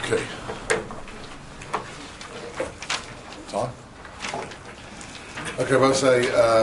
Okay. It's on? Okay, I'll say,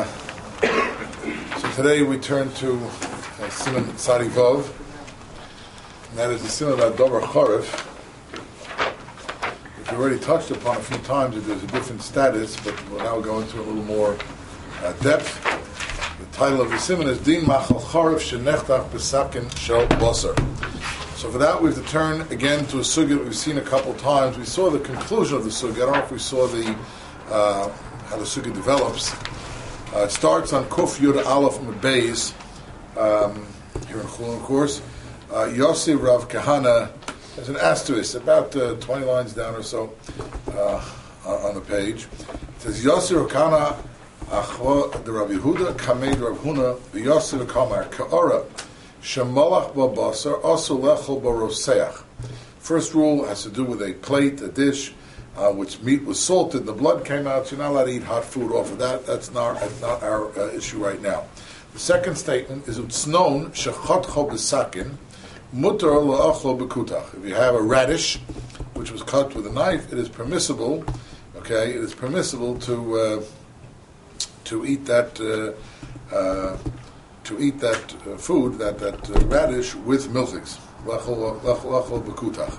so today we turn to Siman Tzadi Vov, and that is the Siman of Dover Chorif, which we already touched upon a few times. There's a different status, but we'll now go into a little more depth. The title of the Siman is Din Machal Chorif Shenechtach B'Sakin Shel Basar. So for that, we have to turn again to a sugya that we've seen a couple times. We saw the conclusion of the sugya. I don't know if we saw the how the sugya develops. It starts on Kuf Yud Aleph Beis here in Chulun, of course. Yossi Rav Kahana has an asterisk about 20 lines down or so on the page. It says Yossi Rav Kahana Achwa de Rav Yehuda Kamed Rav Huna Yossi Rav Kamar Kaora. Shemalach b'basar asu lechol b'roseach. First rule has to do with a plate, a dish, which meat was salted, the blood came out. So you're not allowed to eat hot food off of that. That's not our issue right now. The second statement is utznon shechatcho b'sakin mutar la'achlo b'kutach. If you have a radish which was cut with a knife, it is permissible. Okay, it is permissible to eat that. Food, that radish with milchiks. Lachol b'kutach.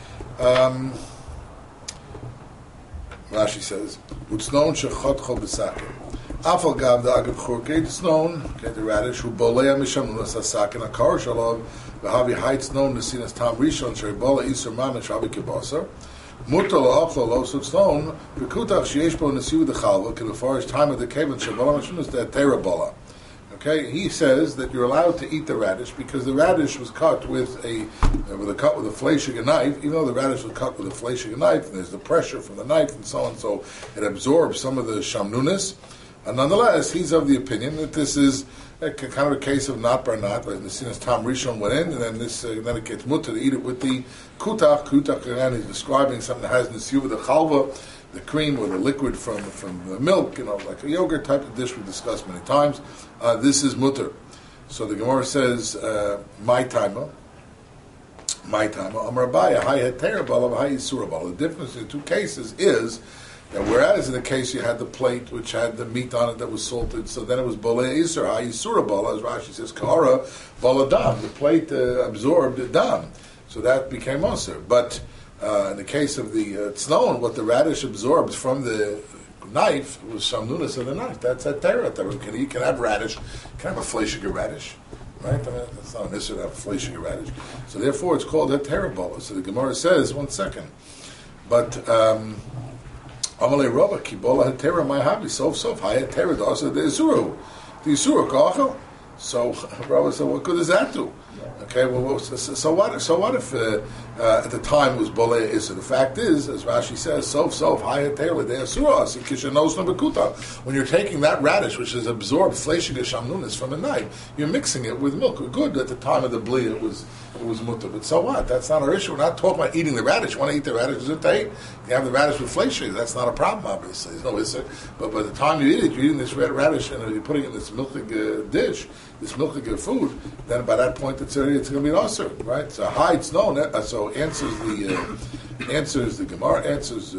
Rashi says, "Utznon shechatcho b'sakin." Afal gav the agav churkei. It's known, the radish who bolea mishamunas hasakin akar shalov v'havi haitznon nesinas tam rishon sheribola iser mamish havi kibasar. Mutar la'achlo lo. So it's known b'kutach sheyesh bo nesiu dechalva k'lefarish time of the kaven sheribola mishamunas the terabola. Okay, he says that you're allowed to eat the radish because the radish was cut with a fleshig knife. Even though the radish was cut with a fleshig knife, and there's the pressure from the knife and so on, so it absorbs some of the shamnunis. And nonetheless, he's of the opinion that this is kind of a case of not bar not. Like the Nesinas Tam Rishon went in, and then then it gets mutter to eat it with the kutach. Kutach, again, he's describing something that has nesiu with the chalva, the cream or the liquid from the milk, like a yogurt type of dish we discussed many times. This is mutter. So the Gemara says, my timer, Amar Abaya, hay heter bala, hay isura bala. The difference in the two cases is that whereas in the case you had the plate which had the meat on it that was salted, so then it was bala isur, hay isura bala, as Rashi says, kahara bala dam. The plate absorbed dam, so that became osir. But in the case of the tznon, what the radish absorbs from the knife was shamnunas of the knife. That's a terah. You can have radish, you can have a fleshig radish, right? I mean, that's not an issue to have a fleshig radish. So therefore, it's called a terah bola. So the Gemara says, one second, but amalei rabba kibola had terah my hobby sof hay terah also the isuru kachel. So Rabbi said, what good does that do? Okay, well, so what if at the time it was bolei issa? The fact is, as Rashi says, sof hayat teila de asuras kishanos nabekuta. When you're taking that radish, which is absorbed fleshig shamnunis from a knife, you're mixing it with milk. Good, at the time of the bli, it was mutter. But so what? That's not our issue. We're not talking about eating the radish. You want to eat the radish? Is it you have the radish with fleshig? That's not a problem, obviously. There's no issa. But by the time you eat it, you're eating this red radish and you're putting it in this milchig dish, this milchig food. Then by that point, it's going to be an usher, right? So hi, it's known. So answers the Gemara, answers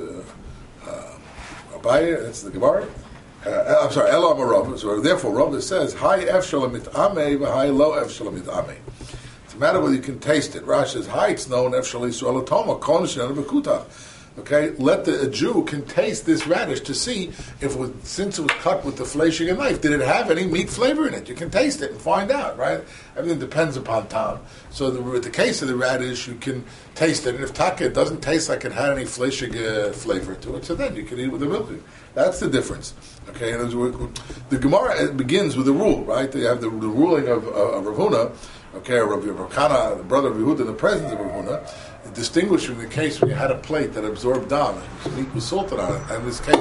Abaye, answers the Gemara. I'm sorry, Elam Rav. So therefore, Rav says hi ef shalamit ame v'hi lo ef shalamit ame. It's a matter whether you can taste it. Rashi says hi, it's known ef shalisu alatoma kon shen b'kutach. Okay, let a Jew can taste this radish to see if since it was cut with the fleshig and knife, did it have any meat flavor in it? You can taste it and find out, right? Everything depends upon time. So with the case of the radish, you can taste it, and if taka doesn't taste like it had any fleshig flavor to it, so then you can eat it with the milk. That's the difference. Okay, and the Gemara begins with a rule, right? You have the ruling of Rav Huna, okay, Rav Kana, the brother of Yehuda, in the presence of Rav Huna, distinguishing the case when you had a plate that absorbed dam, and meat was salted on it, and in this case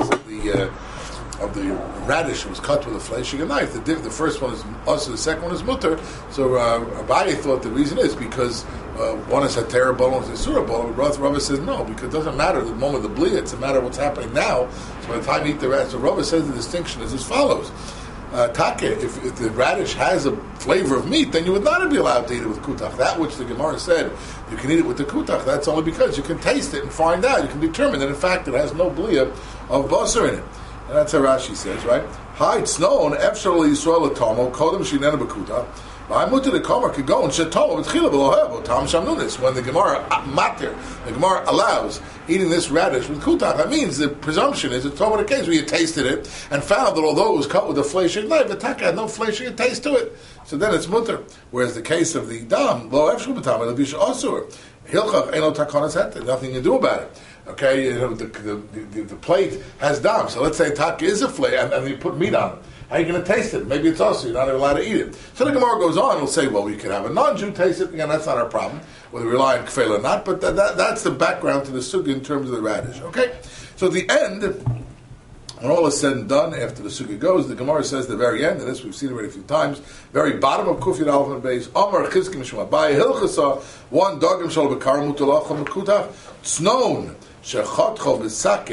of the radish was cut with a fleshig knife. The first one is also, the second one is mutter. So Abaye thought the reason is because one is a terah bola, one is a surah bola. Rabbi says no, because it doesn't matter the moment of the bli, it's a matter of what's happening now. So by the time you eat the rest, so Rabbi says the distinction is as follows. Take, if the radish has a flavor of meat, then you would not be allowed to eat it with kutach. That which the Gemara said you can eat it with the kutach, that's only because you can taste it and find out. You can determine that in fact it has no bliya of basar in it. And that's how Rashi says, right? Hi, it's known, Efshar Yisrael Atomo, Kodem Shinena B'Kutach. I muted the Komer could go and Shatomo with Chila Belohev, Tam Shamnunis. When the Gemara Matir, the Gemara allows eating this radish with Kutach, that means the presumption is it's over the case where you tasted it and found that although it was cut with a fleshing knife, the taka had no fleshing taste to it. So then it's mutter. Whereas the case of the dam, Lo Efshar B'Tam, it'll be Asur. Hilchach Eno Takonas Het, nothing to do about it. Okay, the plate has dam. So let's say taka is a flay, and you put meat on it. How are you going to taste it? Maybe it's also, you're not allowed to eat it. So the Gemara goes on and will say, well, you can have a non-Jew taste it. Again, that's not our problem, whether we rely on kfeil or not, but that's the background to the sugi in terms of the radish. Okay? So at the end, when all is said and done, after the sugi goes, the Gemara says the very end, and this we've seen already a few times, very bottom of Kufiyat Aleph and Beis, Amar Chizkim Shema Bai Hilchasa, one dogim shal bekar mutalacham mekutach, tznon. The Gemara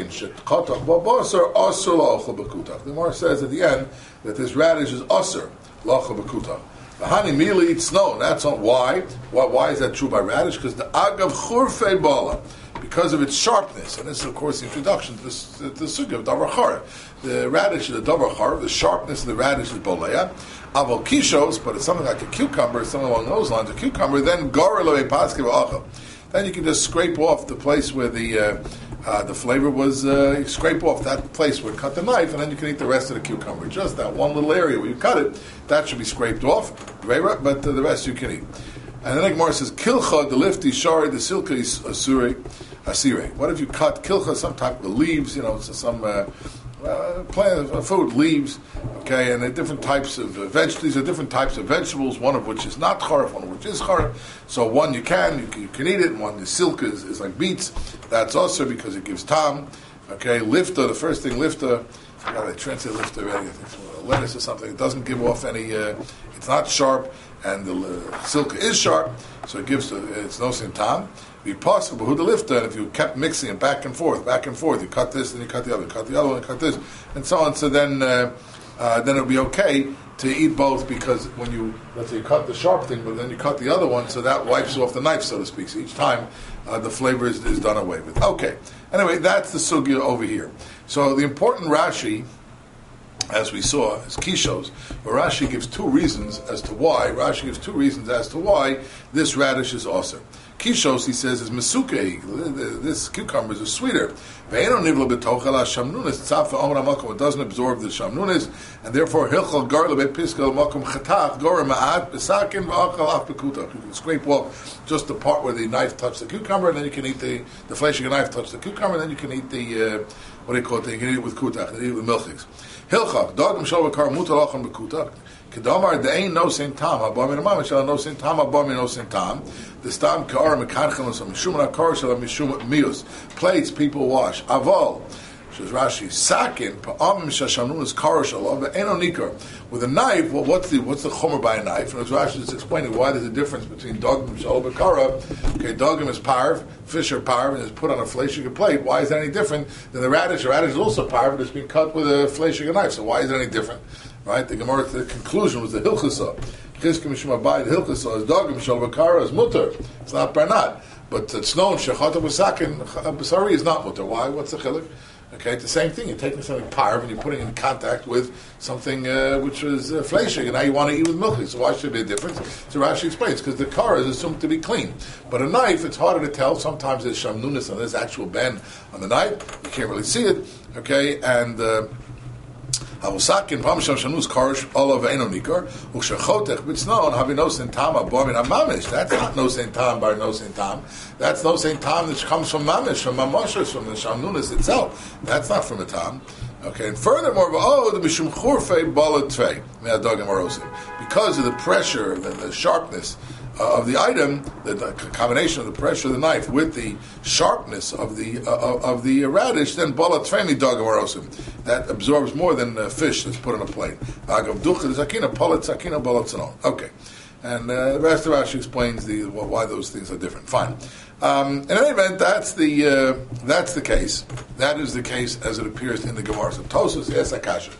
says at the end that this radish is aser lacha b'kutach. The honey merely eats snow. That's not why. Why is that true by radish? Because the agav churfei bala, because of its sharpness, and this is of course the introduction to the sugi of davar chara. The radish is a davar chara. The sharpness of the radish is boleya. Aval kishos, but it's something like a cucumber, something along those lines. A cucumber then gara lo epaske v'achal. Then you can just scrape off the place where the flavor was. You scrape off that place where you cut the knife, and then you can eat the rest of the cucumber. Just that one little area where you cut it, that should be scraped off. But the rest you can eat. And then the Gemara says, "Kilcha the lifti shari the silka asire." What if you cut kilcha, some type of leaves? Some plant food leaves. Okay, and there are different types of vegetables. These are different types of vegetables. One of which is not charif, one of which is charif. So one you can eat it, and one the silk is like beets. That's also because it gives tam. Okay, lifta. The first thing lifta. I got to translate lifta already. I think it's lettuce or something. It doesn't give off any. It's not sharp, and the silk is sharp, so it gives. It's no sin tam. Be possible who the lifta, and if you kept mixing it back and forth, you cut this, then you cut the other, cut the other one, cut this, and so on. So then it'll be okay to eat both, because when let's say you cut the sharp thing, but then you cut the other one, so that wipes off the knife, so to speak. So each time the flavor is done away with. Okay. Anyway, that's the sugya over here. So the important Rashi, as we saw, is Kishos, but Rashi gives two reasons as to why. This radish is awesome. Kishos, he says, is mesukei. This cucumber is sweeter. It doesn't absorb the shamnunis, and therefore you can scrape off just the part where the knife touched the cucumber, and then you can eat the flesh of the knife touched the cucumber, and then you can eat the what do you call it? You can eat it with kutach, you can eat it with milchiks. Hilchach, dogim shal bakar mutalachon bekutach. Kedamar de'ein no sein tam, habami namam shal no sein tam, habami no sein tam. The stam ka'ar mekanchelos mishum nakar shal mishum mius. Plates people wash. Aval, says Rashi, sakin pa'amim shashanun is kar shalav ve'eno nikar. With a knife, well, what's the chomer by a knife? And as Rashi is explaining why there's a difference between dogim shal bakara. Okay, dogim is parv, fish are parv, and it's put on a fleshig plate. Why is that any different than the radish? The radish is also parv, but it's been cut with a fleshig knife. So why is it any different? Right? The Gemara, the conclusion was the hilchasa. Chizkim Mishum Abai, the hilchasa is dogim shal bakara is mutter. It's not barnat. But it's known shechata b'sakin b'sari is not mutter. Why? What's the chiluk? Okay, it's the same thing. You're taking something parv and you're putting it in contact with something which is fleshig, and now you want to eat with milk. So why should there be a difference? So Rashi explains, because the kara is assumed to be clean. But a knife, it's harder to tell. Sometimes there's shamnunis and there's actual bend on the knife. You can't really see it. Okay, and Havosakin Pamsham Shanus Karish Olav Eno Nikar Ushachotech Bitsnon Havinosin Tama Bomin Amamish. That's not Nosin Tam bar Nosin Tam. That's Nosin Tam that comes from Mamish, from Mamoshus, from the Shamnunis itself. That's not from a Tam. Okay, and furthermore, the Mishum Churfei Balatvei Me'adogim Arosim. Because of the pressure, the sharpness of the item, the combination of the pressure of the knife with the sharpness of the radish, then bala tveni dogim arosim. That absorbs more than fish that's put on a plate. Agav ducha zakina palat zakina bala tzanon. Okay, and the rest of Rashi explains why those things are different. Fine. In any event, that's the case. That is the case as it appears in the Gemara. So Tosfos asks Akasha.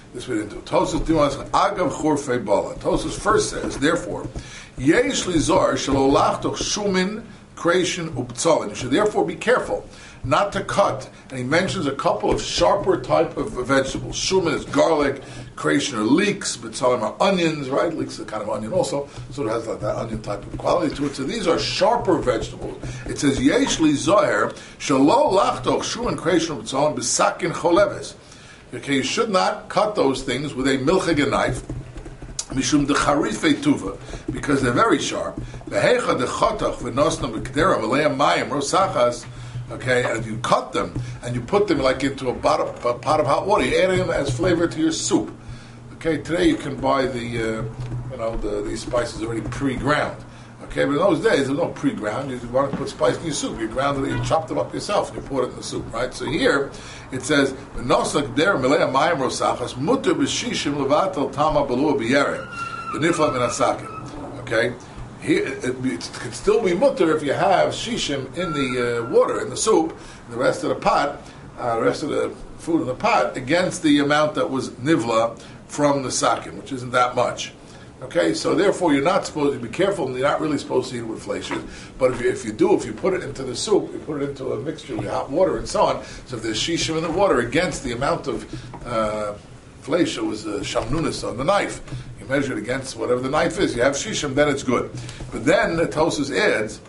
This we didn't do. Tosfos Dimas Agav Chorfei Bala. Tosfos first says, therefore, Yesh Lizar Shelo Lachtoch Shumin Kreishin Ubtzalin. You should therefore be careful not to cut. And he mentions a couple of sharper type of vegetables. Shumin is garlic, kreishin are leeks, Ubtzalin are onions, right? Leeks is a kind of onion also, so it has like that onion type of quality to it. So these are sharper vegetables. It says Yesh Lizar Shelo Lachtoch Shumin Kreishin Ubtzalin B'sakin Choleves. Okay, you should not cut those things with a milchig knife, mishum decharifei tuva, because they're very sharp. Vehecha dechatach v'nosna b'kdera v'leim mayim rosachas. Okay, and if you cut them and you put them like into a pot of hot water, you add them as flavor to your soup. Okay, today you can buy these spices already pre-ground. Okay, but in those days, there was no pre-ground. You wanted to put spice in your soup. You ground it, you chopped them up yourself, and you poured it in the soup, right? So here, it says, "V'nosak der melea mayim rosachas muter b'shishim levatel tama belua b'yeren v'nifla minasakin." Okay, here it can still be mutter if you have shishim in the water, in the soup, and the rest of the pot, the rest of the food in the pot, against the amount that was nivla from the sakin, which isn't that much. Okay, so therefore you're not supposed to be careful, and you're not really supposed to eat it with fleshers. But if you put it into the soup, you put it into a mixture with hot water and so on. So if there's shishim in the water against the amount of flesh that was shamnunis on the knife, you measure it against whatever the knife is. You have shishim, then it's good. But then the Tosfos adds,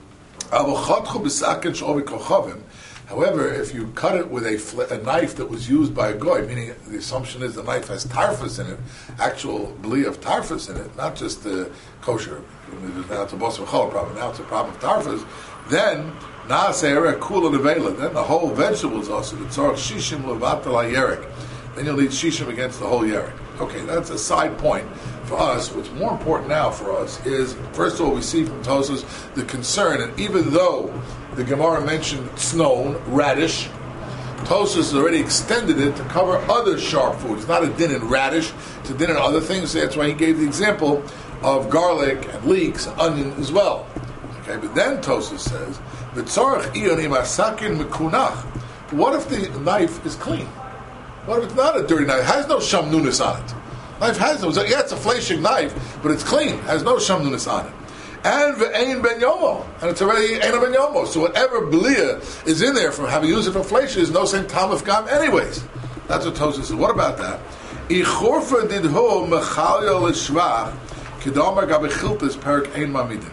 however, if you cut it with a knife that was used by a goy, meaning the assumption is the knife has tarfus in it, actual bli of tarfus in it, not just the kosher. Now it's a bosser chol problem. Now it's a problem of tarfus. Then naaseira kula nevela. Then the whole vegetable is also the tzarich shishim levatel hayerik. Then you'll need shishim against the whole yerik. Okay, that's a side point for us. What's more important now for us is, first of all, we see from Tosfos the concern, and even though the Gemara mentioned tznon, radish, Tosfos has already extended it to cover other sharp foods. It's not a din in radish, it's a din in other things. That's why he gave the example of garlic and leeks and onion as well. Okay, but then Tosfos says, "V'tzorach iyonim asakin mekunach." What if the knife is clean? What if it's not a dirty knife? It has no shamnunis on it. Knife has no. Yeah, it's a fleshing knife, but it's clean. It has no shamnunis on it. And ve'ein ben yomo, and it's already ein ben yomo. So whatever belia is in there from having used it for flesh is no same tam of gam anyways. That's what Tosfos says. What about that? Ichorfa didho mechalya l'shvach kedamar gabechiltas perik ein mamidin.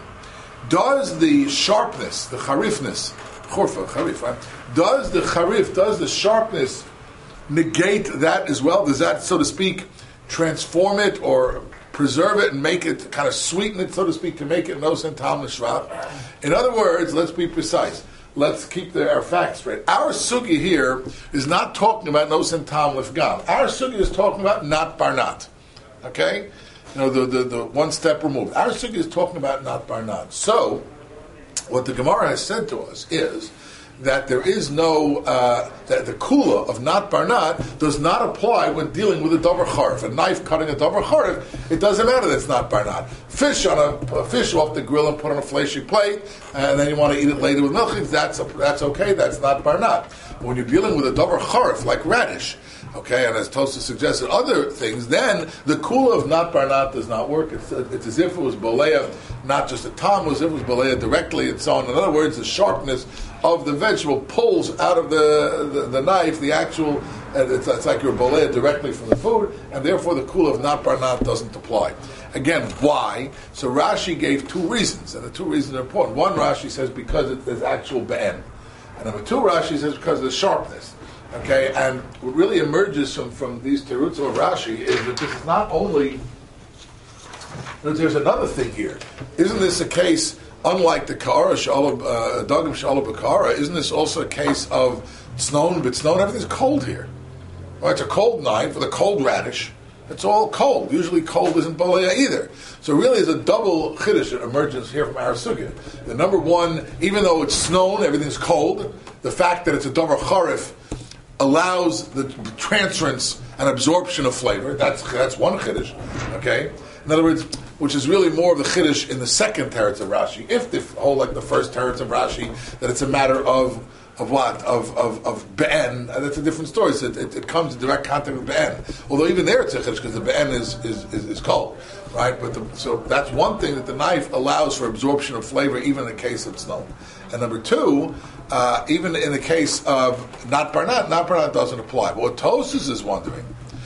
Does the sharpness, the charifness, chorfa, charif, right? Does the sharpness negate that as well? Does that, so to speak, transform it or preserve it and make it, kind of sweeten it, so to speak, to make it nos and tam l'shvach? In other words, let's be precise. Let's keep our facts straight. Our sugi here is not talking about nos and tam l'fgam. Our sugi is talking about not barnat. Okay? You know, the one step removed. Our sugi is talking about not barnat. So, what the Gemara has said to us is that there is no, that the kula of not barnat does not apply when dealing with a davar charif. A knife cutting a davar charif, it doesn't matter that it's not barnat. Fish off the grill and put on a fleshy plate, and then you want to eat it later with milk, that's okay, that's not barnat. But when you're dealing with a davar charif, like radish, okay, and as Tosfos suggested other things, then the kula of not barnat does not work. It's as if it was bolea, not just a tam, as if it was bolea directly and so on. In other words, the sharpness of the vegetable pulls out of the knife the actual, it's like you're bolea directly from the food, and therefore the kula of not barnat doesn't apply. Again, why? So Rashi gave two reasons, and the two reasons are important. One, Rashi says because there's actual be'en. And number two, Rashi says because of the sharpness. Okay, and what really emerges from these terutzim of Rashi is that this is not only, there's another thing here. Isn't this a case, unlike the Ka'ara, Dagim Shalom B'Ka'ara, isn't this also a case of tznon, but tznon, everything's cold here. Well, it's a cold knife with a cold radish. It's all cold. Usually cold isn't bolea either. So really there's a double chiddush that emerges here from our sugya. The number one, even though it's tznon, everything's cold, the fact that it's a davar charif allows the transference and absorption of flavor. That's one chiddush. Okay? In other words, which is really more of the chiddush in the second teretz of Rashi. If they hold like the first teretz of Rashi, that it's a matter of of what? Of Be'en, that's a different story. So it comes in direct contact with Be'en. Although even there it's a chiddush because the Be'en is cold, right? So that's one thing that the knife allows for absorption of flavor even in the case of snow. And number two, even in the case of not barnat doesn't apply. But what Tosfos is wondering,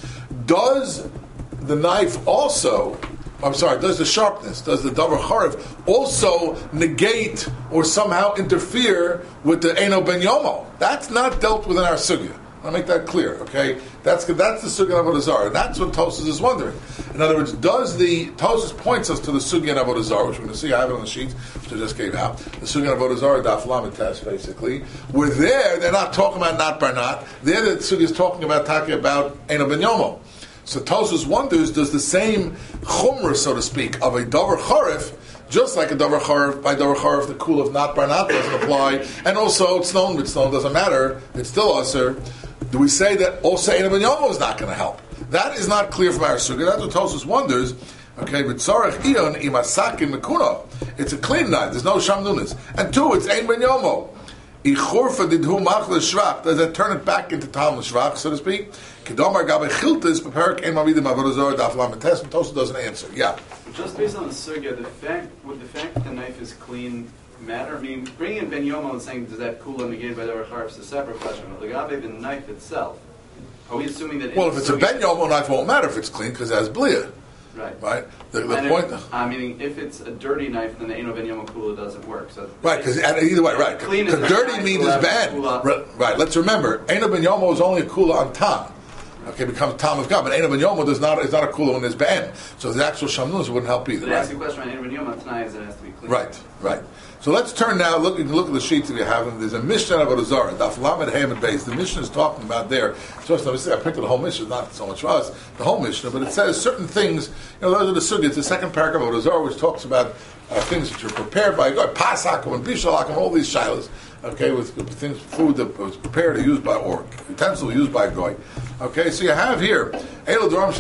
does the knife also... does the sharpness, does the davar charav also negate or somehow interfere with the Eino Ben Yomo? That's not dealt with in our sugya. I'll make that clear, okay? That's the sugya of Avodah Zarah. That's what Tosfos is wondering. In other words, Tosfos points us to the sugya of Avodah Zarah, which we're going to see, I have it on the sheet, which I just gave out. The sugya of Avodah Zarah, Daf Lamed Tes, basically. Where they're not talking about not barnat. There the sugya is talking about Eino Ben Yomo. So Tosfos wonders, does the same chumrah, so to speak, of a davar charif, just like a davar charif, by davar charif, the kul of not barnat doesn't apply, and also it's known, but stone doesn't matter, it's still usher. Do we say that also Eino Ben Yomo is not going to help? That is not clear from our sugya. That's what Tosfos wonders. Okay, but tzarech ion imasakin mekuno. It's a clean knife. There's no shamnunas. And two, it's Eino Ben Yomo. Ichurfa didhu machle shvach. Does that turn it back into tam shvach, so to speak? Kedomar gabe chiltis beperik ein mavidim avodah zarah daf lamed tes. Tosfos doesn't answer. Yeah. Just based on the sugya, would the fact that the knife is clean matter? I mean, bringing in Ben Yomo and saying does that kula negated by the Archarif is a separate question. But the knife itself, are we assuming that? Well, if it's a Ben Yomo knife, it won't matter if it's clean because it has blia. Right. The point. Meaning, if it's a dirty knife, then the Eino Ben Yomo kula doesn't work. So right, because either way, right. Clean the dirty meat is bad. Right. Let's remember, Eino Ben Yomo is only a kula on tam. Okay, becomes tam of God, but Eino Ben Yomo is not a kula when there's ben. So the actual shamnus wouldn't help either. But ask the question on Eino Ben Yomo tonight is it has to be clean. Right. So let's turn now. Look at the sheets that we have. And there's a Mishnah of Avodah Zarah, Daf Lamed Hey and Beis. The Mishnah is talking about there. So I printed the whole Mishnah, not so much for us, the whole Mishnah, but it says certain things. Those are the sugyas. It's the second paragraph of Avodah Zarah, which talks about things that are prepared by God, pasakum and bishalakum, all these shilas. Okay, with things, food that was prepared or used by, or utensil used by goy. Okay, so you have here the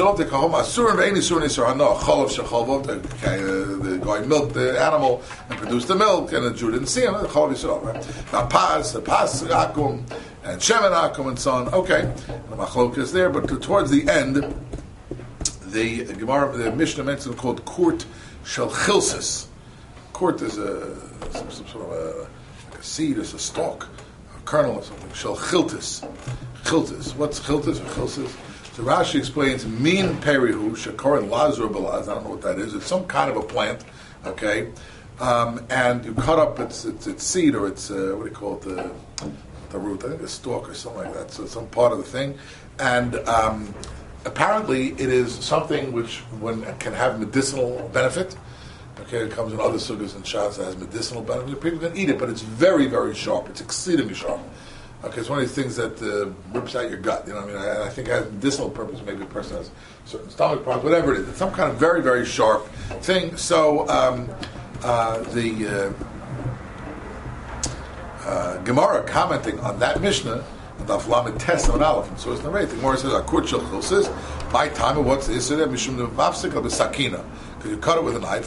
goy milked the animal and produced the milk, and the Jew didn't see him. Right? Now pas akum and shemen akum and so on. Okay, the machlok is there, but towards the end, the Gemara, the Mishnah mentioned called kurt shel chilsis. Kurt is some sort of a seed, is a stalk, a kernel or something. Shel chiltis. Chiltis. What's chiltis or chilsis? So Rashi explains, min perihu, shakor lazur balaz. I don't know what that is. It's some kind of a plant, okay? And you cut up its seed, or its, what do you call it, the root, I think a stalk or something like that. So some part of the thing. And apparently it is something which can have medicinal benefit. Okay, it comes in other sugas and shas that has medicinal benefit. People can eat it, but it's very, very sharp. It's exceedingly sharp. Okay, it's one of these things that rips out your gut. You know what I mean? I think it has medicinal purpose. Maybe a person has certain stomach problems, whatever it is. It's some kind of very, very sharp thing. So the Gemara commenting on that Mishnah, Daf Lamed Tes on Aleph, and so it's narrated. The Gemara says, "Akur Shel says, my time of what's this? Mishum Mafsik of the Sakina." Because you cut it with a knife,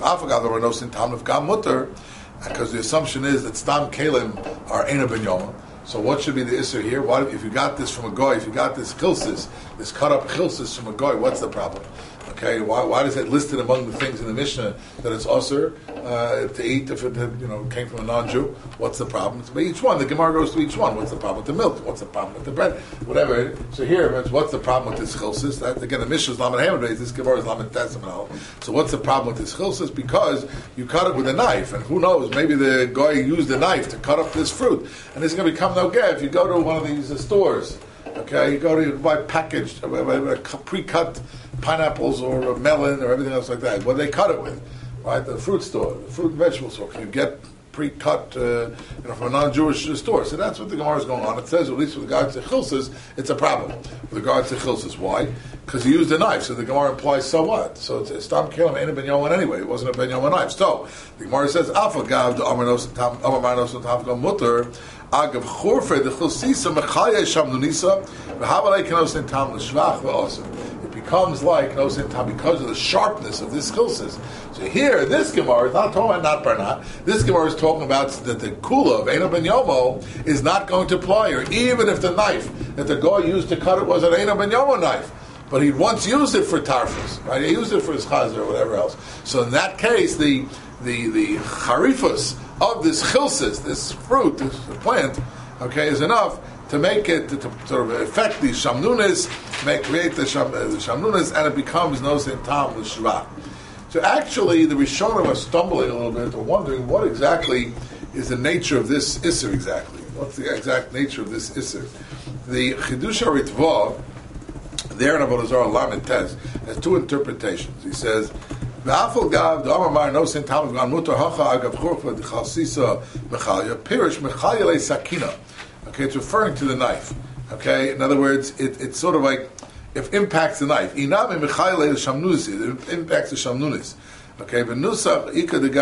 because the assumption is that stam kalim are Eino Ben Yomo. So what should be the issue here? Why, if you got this from a goy, if you got this chilsis, this cut up chilsis from a goy, what's the problem? Okay, why is it listed among the things in the Mishnah that it's usher to eat if it came from a non-Jew? What's the problem? But each one, the Gemara goes to each one. What's the problem with the milk? What's the problem with the bread? Whatever. So here, what's the problem with this chilsis? That again, the Mishnah is Lamed Hamad, this Gemara is Lamed Tesamel. So what's the problem with this chilsis? Because you cut it with a knife, and who knows? Maybe the guy used a knife to cut up this fruit, and it's going to become no gay if you go to one of these stores. Okay, you go to buy packaged, pre-cut pineapples or a melon or everything else like that. What do they cut it with? Right, the fruit store, the fruit and vegetable store. Can you get pre-cut, from a non-Jewish store? So that's what the Gemara is going on. It says, at least with regards to chilsis, it's a problem. With regards to chilsis, why? Because he used a knife. So the Gemara implies, so what? So it's Stam Kalim ain't a Ben Yoman anyway. It wasn't a Ben Yoman knife. So the Gemara says, Afagav the Amarnos Tam Mutter. Agav Chorfe the Chilsisa Mechaya Shamnunisa. V'Havalei Kanos Tam L'Shvach V'Osem. It becomes like no sin tam because of the sharpness of this chilsis. So here, this Gemara is not talking about not barnat. This Gemara is talking about that the kula of Eino ben Yomo is not going to apply, or even if the knife that the guy used to cut it was an Eino ben Yomo knife, but he once used it for tarfus, right? He used it for his chazer or whatever else. So in that case, the charifus of this chilsis, this fruit, this plant, okay, is enough to make it, to sort of affect the shamnunis, create the shamnunis, and it becomes no sin tam l'shvach. So actually, the Rishonim are stumbling a little bit, or wondering what exactly is the nature of this Isser exactly. What's the exact nature of this Isser? The Chidush HaRitva, there in Avodah Zarah Lamed Tes, has two interpretations. He says, V'afal gav d'amar mar no sin tam l'shvach mutar hacha agav churfa d'chalsisa mechalya pirish mechalya le sakina. Okay, it's referring to the knife. Okay, in other words, it's sort of like if impacts the knife. Inam mechayle the shamnunis, it impacts the shamnunis. Okay, but nusach ika the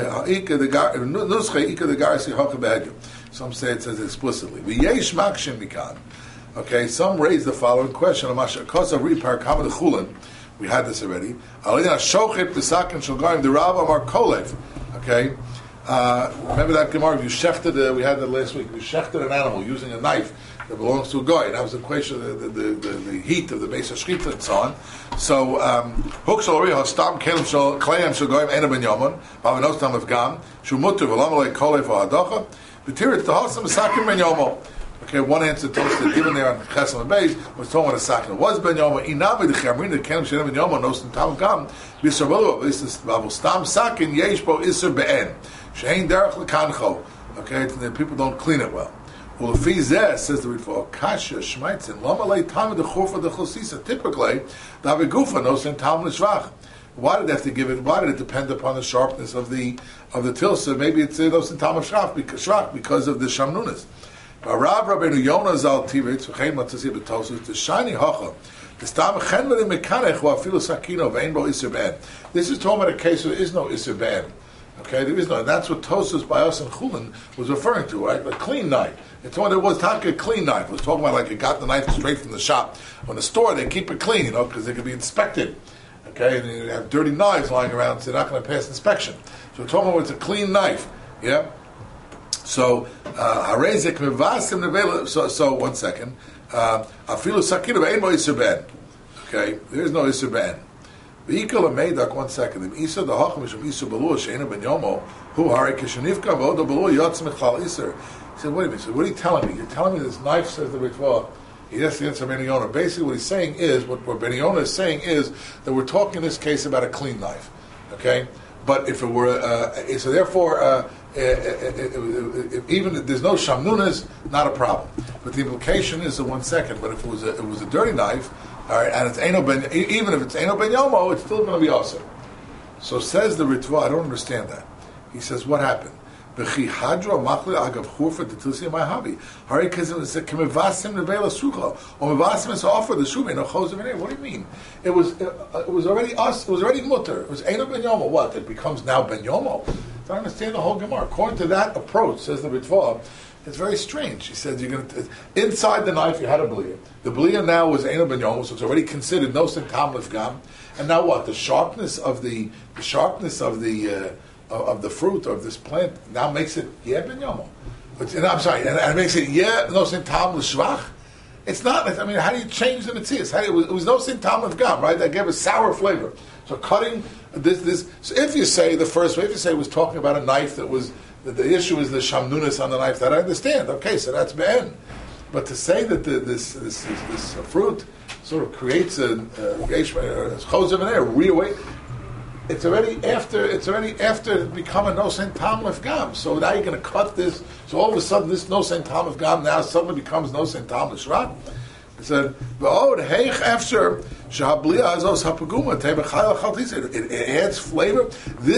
garsi haka behedyu. Some say it says explicitly. V'yesh makshim mikan. Okay, some raise the following question: Kosav ripar kama the chulin. We had this already. Alina shochet b'sakin shalgarim the Rav Amar Kolev. Okay. Remember that Gemara? You shechted. We had that last week. You shechted an animal using a knife that belongs to a guy. That was the question of the heat of the base of shchita and so on. So hook shalori hastam kelim shal klayim shal goyim ena ben yomon ba'avenos tam of gam shumutu v'lamalei kolei v'hadacha v'tirit tahasam sakim ben yomo. Okay, one answer told us that given there on Chesam and Beis was talking about a sakin. Was ben yomo inavi the chamrin the kelim shal ben yomo nos tam of gam b'sarvelu b'avos stam sakin yesh bo iser be'en. Shein derech lekancho. Okay, the people don't clean it well. Well, if he's there, says the Ritva, kasha shmaitzin lama lei tam the churfa the chosisa. Typically, the avigufa knows in tam l'shvach. Why did they have to give it? Why did it depend upon the sharpness of the tilsa? Maybe it's knows in tam l'shvach because of the shamnunas. But Rav Rabbeinu Yonah zal tiritz v'chein matzasi b'tosus the shiny hacha. The stam chen v'li mekanech hu afilu sakino v'ein bo iser be'en. This is talking about a case where there is no iser be'en. Okay, there is no, and that's what Tosas by us and Chulin was referring to, right? A clean knife. It's when it was talking a clean knife. It was talking about like you got the knife straight from the shop. On the store, they keep it clean, because they can be inspected. Okay, and you have dirty knives lying around, so they're not going to pass inspection. So we're talking about it's a clean knife. Yeah. So Harezik Mivasim Nevela. So 1 second. Afilu Sakina Ve'en Bo Iser Ben. Okay, there is no Iser Ben. 1 second. Isa the Hachmish Isa Balua Sheina Ben Yomo, who Hari Kishanivka Voda Balua Yotz Michal Iser. He said, wait a minute, so what are you telling me? You're telling me this knife says the Ritva. He has to answer Ben Yonah. Basically what he's saying is, what Ben Yonah is saying is that we're talking in this case about a clean knife. Okay? But if it were, so therefore, even if there's no shamnunas, not a problem. But the implication is that 1 second, but if it was a dirty knife, all right, and it's even if it's Eino Ben Yomo, it's still going to be awesome. So says the Ritva, I don't understand that. He says, what happened? What do you mean? It was already us. It was already mutter. It was Eino Ben Yomo. What? It becomes now Ben Yomo. I don't understand the whole Gemara. According to that approach, says the Ritva, it's very strange. He said you're going to inside the knife you had a bliya. The bliya now was Eino Ben Yomo, so it's already considered no sin tam lefgam. And now what? The sharpness of the fruit of this plant now makes it Ben Yomo. I'm sorry, and it makes it no sin tam l'shvach. It's not. I mean, how do you change the metzias? It was no sin tam lefgam, right? That gave a sour flavor. So cutting this. So if you say the first way, if you say it was talking about a knife that was. The issue is the shamnunas on the knife. That I understand. Okay, so that's be'en. But to say that this fruit sort of creates a chosev in there, reawake, it's already after becoming no sen tam lefgam. So now you're going to cut this. So all of a sudden, this no sen tam lefgam now suddenly becomes no sen tam leshrak. It said, it adds flavor.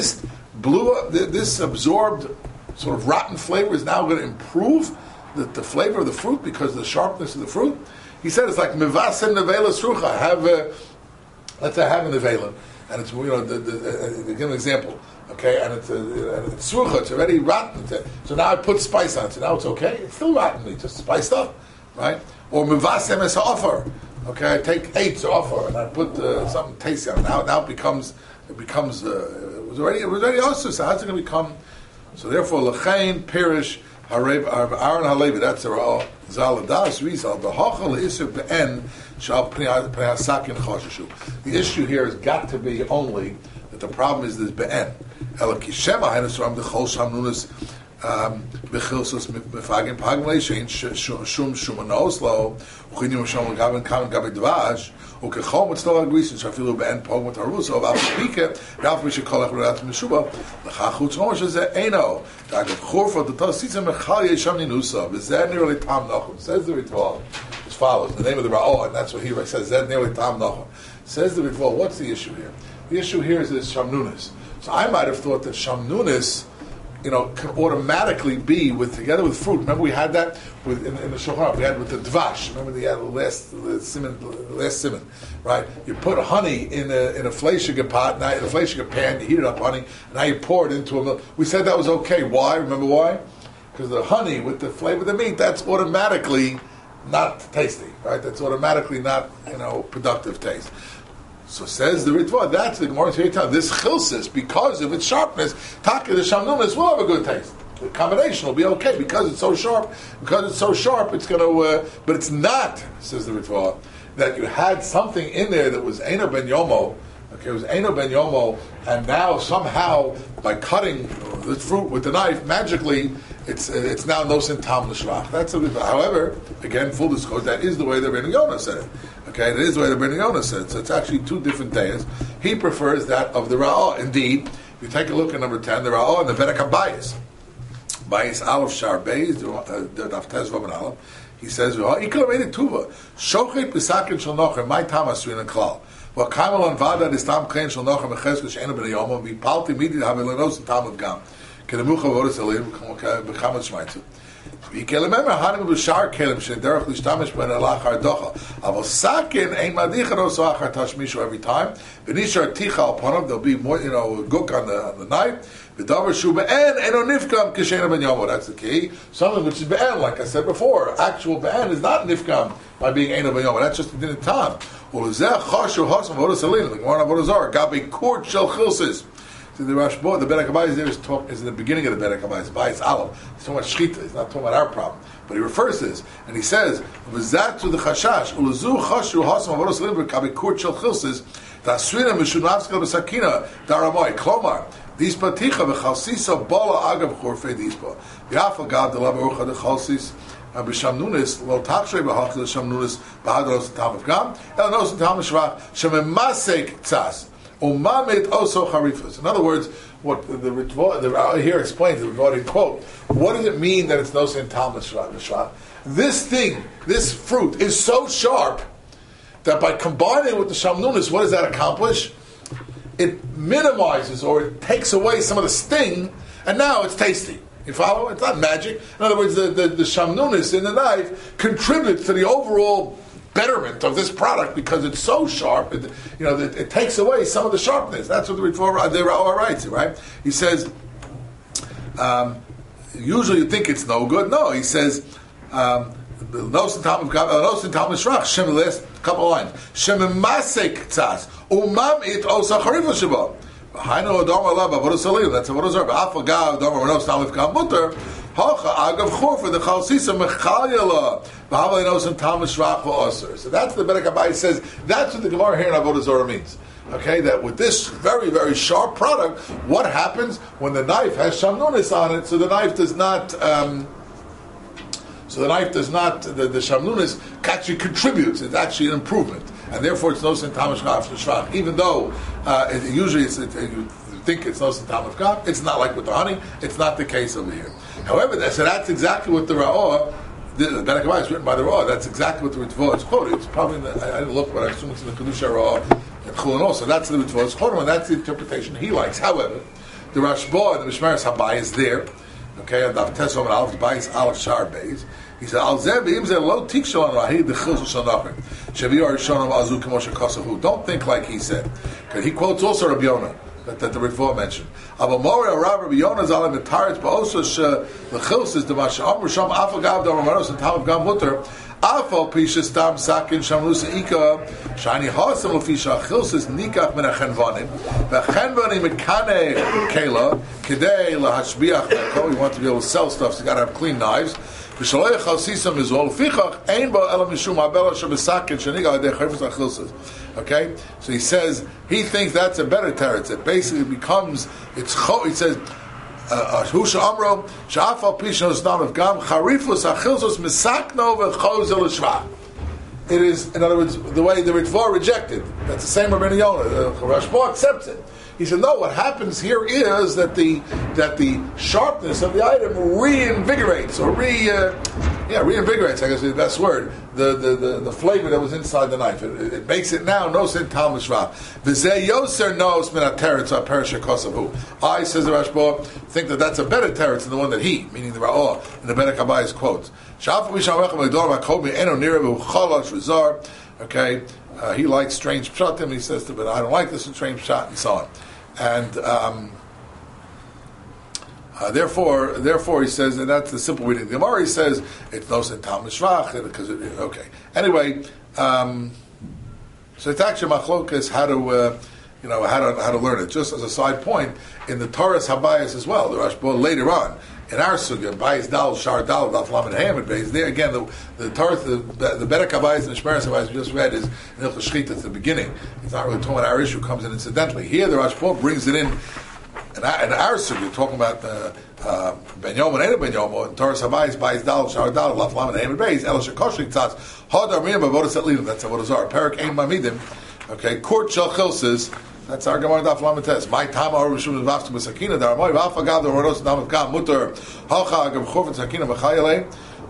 This absorbed sort of rotten flavor is now going to improve the flavor of the fruit because of the sharpness of the fruit. He said it's like mivasem nevela srucha. Let's say I have a nevela, and it's to give an example. Okay, and it's srucha. It's already rotten. So now I put spice on it. So now it's okay. It's still rotten. It's just spiced up, right? Or mivasem es ha'ofar. Okay, I take 8 offer and I put something tasty on it. Now it becomes it was already also. So how's it going to become? So therefore, lechain pirish harev Aaron halevi. That's all. Zaladas rizal the hachal iser be'en shal pnehasakin choshishu. The issue here has got to be only that the problem is this be'en. Elakishema henusram the chol shamnunas bechilsos mefagin pagmei shein shum shumanos lo uchinim shom gaben kamen gabe dvash ukechom etzlo agris shafilu be'en pogmot haruso v'apike raf mishekolach l'rat mishuba l'chachut shomosh ze eno dagav chorfa the tositza mechal yesham ninusa v'zeh nearly tam nachum says the ritual as follows the name of the Ra'ah, and that's what he says zeh nearly tam nachum says the ritual. What's the issue here? The issue here is shamnunis. So I might have thought that shamnunis, can automatically be together with fruit. Remember we had that in the Shulchan Aruch. We had with the dvash. Remember the last simon, right? You put honey in a fleischiger pot, now in a fleischiger pan. You heat it up, honey. Now you pour it into a milk. We said that was okay. Why? Remember why? Because the honey with the flavor of the meat, that's automatically not tasty, right? That's automatically not productive taste. So says the Ritva, that's the Gemara here telling this chilsis, because of its sharpness, taka the shamnunis will have a good taste. The combination will be okay because it's so sharp. Because it's so sharp, it's going to. But it's not, says the Ritva, that you had something in there that was Eino ben Yomo. Okay, it was Eino ben Yomo, and now somehow by cutting the fruit with the knife, magically it's now nosin tam l'shvach. That's a Ritva. However, again, full disclosure, that is the way the Ben Yonah said it. Okay, that is the way the Ben Yonah said it. So it's actually 2 different days. He prefers that of the Ra'ah. Indeed, if you take a look at number 10, the Ra'ah and the Bedek HaBayis. Bayis Aleph Shar Beis, the Daf Tez Vav and Aleph. He says, "Ikol made tuva. Shochet b'sakin shel nocher. My tamas suin and klal. Well, kamal on vada is tam klein shel nocher mecheskel she'ena ben yomah. V'palti midi havelenos and tam of gam. Kedemucha vodas elim b'chamat shmaitu. Remember, hanim b'shar kelim she'derech lishtamish ben alachar docha. Avol sakin ein madicharos achar tashmishu every time. V'nishar ticha upon him. There'll be more, guk on the knife. V'davar shu be'en eno nifkam k'she'ena ben yomo. That's the key. Something which is be'en, like I said before. Actual be'en is not nifkam by being eno ben yomo. That's just the din of time. Ulezeh chashu hasam vodas alin. The Gemara vodas zar gabi kurt shel chilsis. So the Rashba, the Bedek HaBayis there is in the beginning of the Bedek HaBayis. Bayis Aleph. He's talking about shchita. He's not talking about our problem. But he refers to this, and he says, "V'zat to the chashash ulezu chashu hasam avodos limber kabi kurt shel chilsis tasrina mishunavskal b'sakina daramoy klomar these paticha v'chalsisa bola agav chorfei dispa v'afal gav the lava urcha the chalsis b'shamnunis lo tachshrei b'hachil shamnunis b'hadros tam of gam el nos tam shvach shememasek tzas." In other words, what the Ritva here explains, the Ritva quote, what does it mean that it's no sin Talmud Shvat? This fruit is so sharp that by combining it with the Shamnunis, what does that accomplish? It minimizes or it takes away some of the sting, and now it's tasty. You follow? It's not magic. In other words, the Shamnunis in the knife contributes to the overall betterment of this product because it's so sharp. It takes away some of the sharpness. That's what the Ra'ah writes. Right? He says. Usually, you think it's no good. No, he says. Last couple of lines. Shememasek tzas umam it osa charifa sheba. That's a vodazar. Ba'afal gav domar renos talif gam mutter. Hacha agav chorfa the chalsisa mechalyala. So that's the Bedek HaBayis says. That's what the Gemara here in Avodah Zarah means. Okay, that with this very very sharp product, what happens when the knife has shamnunis on it? So the knife does not. The shamnunis actually contributes. It's actually an improvement, and therefore it's no sin tamash shvach. Even though usually you think it's no sin tamash shvach, it's not like with the honey. It's not the case over here. However, that's exactly what the Ra'ah. The Bedek HaBayis is written by the Ra'ah. That's exactly what the Ritva is quoted. It's probably I didn't look, but I assume it's in the Kedusha Ra'ah and Chulin also. That's the Ritva is quoted, and that's the interpretation he likes. However, the Rashba and the Mishmeres HaBayis is there. Okay, and the Tesom and Aleph Bayis Aleph Shar Beis. He said, "Al zeh v'im zeh lo tikshon rahid the chilzul shanacher shevi arishonim azu k'moshe kasahu." Don't think like he said, because he quotes also Rabbi Yonah that the Ritva mentioned. Abamori Rav Rabbi Yonah zalim v'taretz ba'osos lechilsis the masha amru sham afagav damaros and talav gam mutter Afal pisha stam sakin shamlusa ika shani hasam lefisha achilsus nikach min achenvanim v'achenvanim mekane kela kedei lahashbiach meko. You want to be able to sell stuff, so you got to have clean knives. V'shalei chalsisam is all fichach ein bo elam mishum habela shabesakin shaniga adei chayfus achilsus. Okay, so he says he thinks that's a better teretz. It basically becomes it's. He says. Husha Amro, Shafal Pishnos Nam of Gam, Charifus Achilsos Misakno V'Chozel Shva. It is, in other words, the way the Ritva rejected. That's the same Rabbeinu Yonah. Rashba accepts it. He said, no, what happens here is that the sharpness of the item reinvigorates, or reinvigorates, I guess is the best word, the flavor that was inside the knife. It makes it now, no sin tal mishra. V'zeh yoser nos min ha-teretz ha-peresha kosavu. I, says the Rashba, think that that's a better teretz than the one that he, meaning the Ra'ah, in the Bedek Habayis quotes. Okay, he likes strange pshatim, he says, but I don't like this strange pshat, and so on. And therefore, he says, and that's the simple reading of the Gemara. He says it's no sin tal mishvach because okay. Anyway, so it's actually machlokas how to learn it. Just as a side point, in the Torah's Habayis as well, the Rashba later on in our sugya, Bayis Dal Shar Dal Dal Flam and Ham and Bayis. There again, the Torah, the Bedek Habayis and the Shmeres Habayis we just read is in Hilchos Shechita at the beginning. It's not really talking about our issue; comes in incidentally. Here, the Rashba brings it in. In our sugya, talking about Ben Yom and Eda Ben Yom, and Torah Habayis, Bayis Dal Shar Dal Dal Flam and Ham and Bayis. El Shekoshik Tzatz Hadar Miyam Bavodas Atlilim. That's what it is. Perik Ein Mamidim. Okay, Court Shel Chilses. That's our Gemara Daf Lametes. My time our Rishum Vavstum Sakina. There are more Vafagad the Rodos Nam of Gam Mutter Hacha Gam Chorvet Sakina B'Chayale.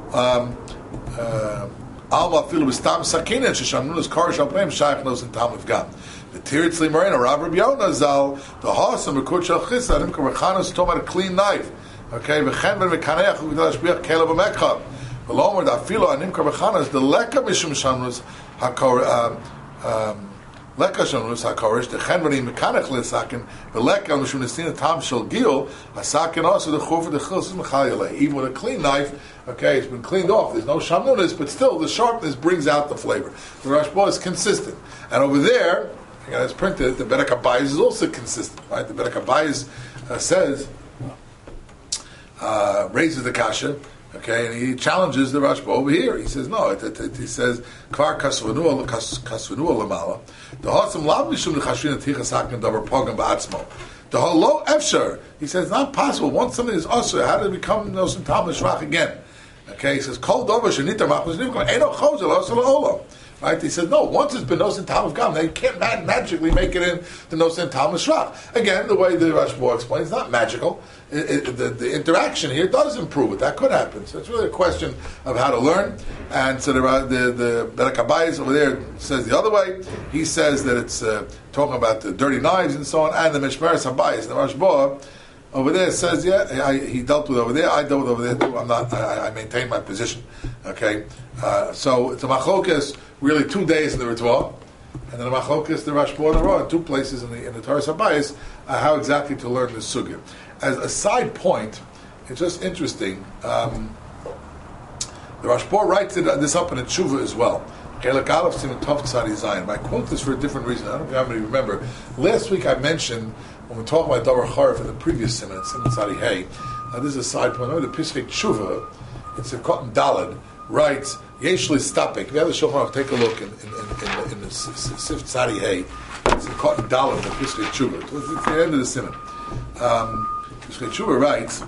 Alma Filu B'Stam Sakina Sheshamnus Kar Shalpem Shaykh Nos and Tam of Gam. The Tiritz Limarina Rav Rabbi Yonah Zal the Hasam Bekut Shel Chisa Nim Karachanos talking about a clean knife. Okay, V'Chen Ben V'Kaneach U'Gdal Shbiach Kela B'Mekchav. V'Lomer Dafilu Anim Karachanos the Leka Mishum Shamnus Hakor. Leka shamnus hakorish the chenvani mekanech lesakin the leka mishum nesina tam shel gil hasakin also the chur for the chilsus mechayale. Even with a clean knife, okay, it's been cleaned off. There's no shamnus, but still the sharpness brings out the flavor. The Rashba is consistent, and over there, again, it's printed. The Bedek Habayis is also consistent, right? The Bedek Habayis says raises the kasha. Okay, and he challenges the Rashba over here. He says no. He says kvar kasvanu lamala. The hasam lav mishum lechashrin tichas hakin davar pogam ba'atzmo. The holo efshar. He says it's not possible. Once something is usher, how did it become no sin tal mishvach again? Okay, he says kol davar shenita machmas nivkon eno chozel osel olo. Right? He says no. Once it's been nosin tal of gam, they can't magically make it in the nosin tal mishvach. Again, the way the Rashba explains, it's not magical. The interaction here does improve it. That could happen. So it's really a question of how to learn. And so the Bedek Habayis over there says the other way. He says that it's talking about the dirty knives and so on, and the Mishmeres Habayis. The Rashba over there says, he dealt with over there. I dealt with over there too. I maintain my position. Okay, so it's a machlokas. Really, 2 days in the Ritva, and then a machlokas the Rashba and the Ra, 2 places in the Torah Habayis. How exactly to learn this sugya. As a side point, it's just interesting. The Rashba writes this up in a tshuva as well. I quote this for a different reason. I don't know if you remember. Last week I mentioned, when we talked about Davar Charif in the previous Simon Tzadi Hey, this is a side point. The Pesach Tshuva, it's a Cotton Dalad, writes, Yesh Listapek. If you have the Shulchan Aruch, take a look in the Sif Tzadi Hey. It's a Cotton Dalad, the Pesach Tshuva. It's the end of the Simon. Tshuva writes,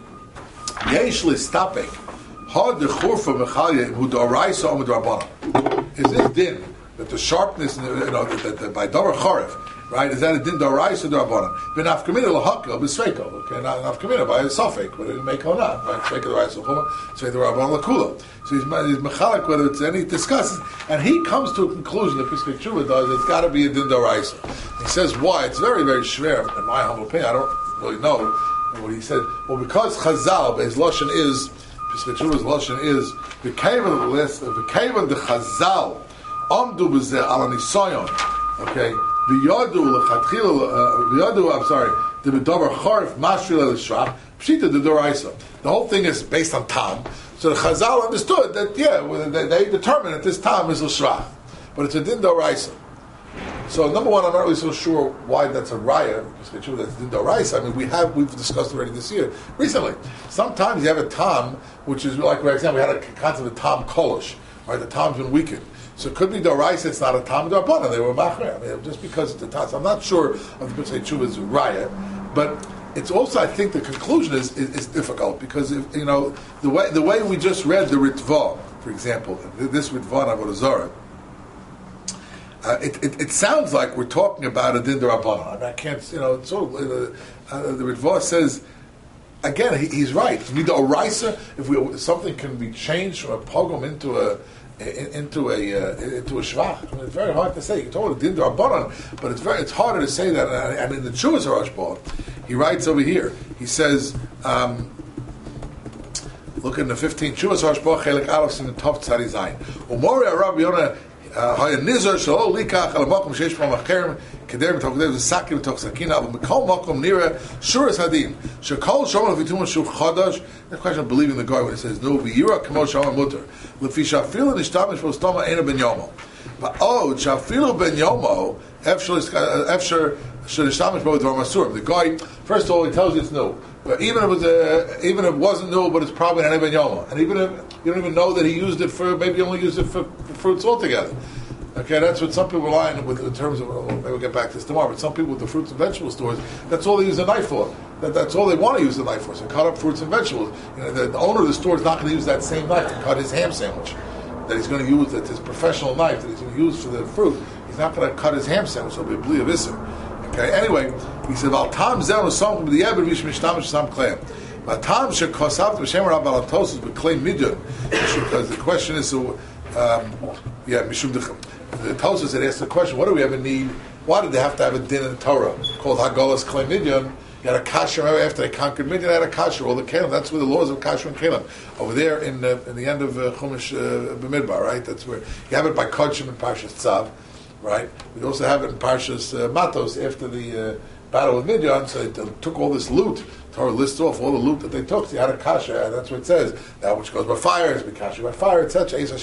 Yesh Listapek. Had the churfa mechalya who d'oraisa or d'rabbanan. Is this din that the sharpness, that by davar charif, right? Is that a din d'oraisa or d'rabbanan? Ben afkamina lahakel b'sveiko. Okay, not afkamina by a suffix, whether it make or not. Right? Sveiko d'oraisa chuma, sveiko d'rabbanan lakula. So he's mechalik whether it's any discusses, and he comes to a conclusion that Pesach Tshuva does. It's got to be a din d'oraisa. He says why? It's very very schwer in my humble opinion. I don't really know what he said. Well, because Chazal, his lashon is. Pesach Tshuva's lashon is the kaven the Chazal amdu b'zeh ala nisayon. Okay, v'yadu lechatchila v'yadu. I'm sorry. The b'davar charif mashri l'shrach Pshita the Doraisa. The whole thing is based on Tam. So the Chazal understood that, they determined that this Tam is L'Shrach. But it's a Din Doraisa. So number one, I'm not really so sure why that's a raya. That's Din Doraisa. I mean, we've discussed already this year, recently. Sometimes you have a Tam, which is like, for example, we had a concept of Tam Kolosh. Right, the Tam's been weakened. So it could be Doraisa, it's not a Tam Darbana. They were Machmer. I mean, just because it's a Tam. So I'm not sure of the B'tzei Tshuva's raya. But it's also, I think, the conclusion is difficult because the way we just read the Ritva, for example, this Ritva in Avodah Zarah, it sounds like we're talking about a Din D'Rabbanan. I mean, I can't, the Ritva says again, he's right. If something can be changed from a pogrom into a shvach, I mean, it's very hard to say. You told it Din D'Rabbanan, but it's harder to say that. I mean, the Chuvas Rashba, he writes over here. He says, look in the 15 Chuvas Rashba Chelik Aleph in the top Tzadi Zayin. Umori Rabbi Yonah היה נזר שלא ליקח על המקום שיש פה מחקרים כדר מתוך כדר וסקים מתוך סכינה אבל בכל מקום נראה שורס הדין שכל שומר ויתום שוב חדש the question of believing the guy when it says no וירא כמו שומר מותר לפי שאפילו נשתמש בו סתומה אינו בן יומו בעוד שאפילו בן יומו אפשר שנשתמש בו דבר מסור the guy first of all he tells you it's no but even if it wasn't new but it's probably an ben yomo and even if you don't even know that he used it for maybe he only used it for fruits altogether. Okay, that's what some people rely on with in terms of. Maybe we'll get back to this tomorrow. But some people with the fruits and vegetable stores, that's all they use the knife for. That's all they want to use the knife for. So cut up fruits and vegetables. The owner of the store is not going to use that same knife to cut his ham sandwich. That he's going to use. That's his professional knife that he's going to use for the fruit. He's not going to cut his ham sandwich. It'll be a bli of iser. Okay. Anyway, he said, "Al tam zel something with the eber mish mishtamish sam kleim." But tam shekosav b'shem rabal atosus b'klei midyon. Because the question is so. Mishum the Tosfos had asked the question: what do we ever need? Why did they have to have a din in the Torah called Hagolas Klei Midyan? You had a kasher after they conquered Midyan. They had a kasher, all the Kalim. That's where the laws of kasher and Kalim over there in the end of Chumash B'Midbar, right? That's where you have it by Kodshim and Parshas Tzav, right? We also have it in Parshas Matos after the battle with Midyan. So they took all this loot. Torah lists off all the loot that they took. So you had a kasha, and that's what it says. That which goes by fire is kasha by fire, etc. And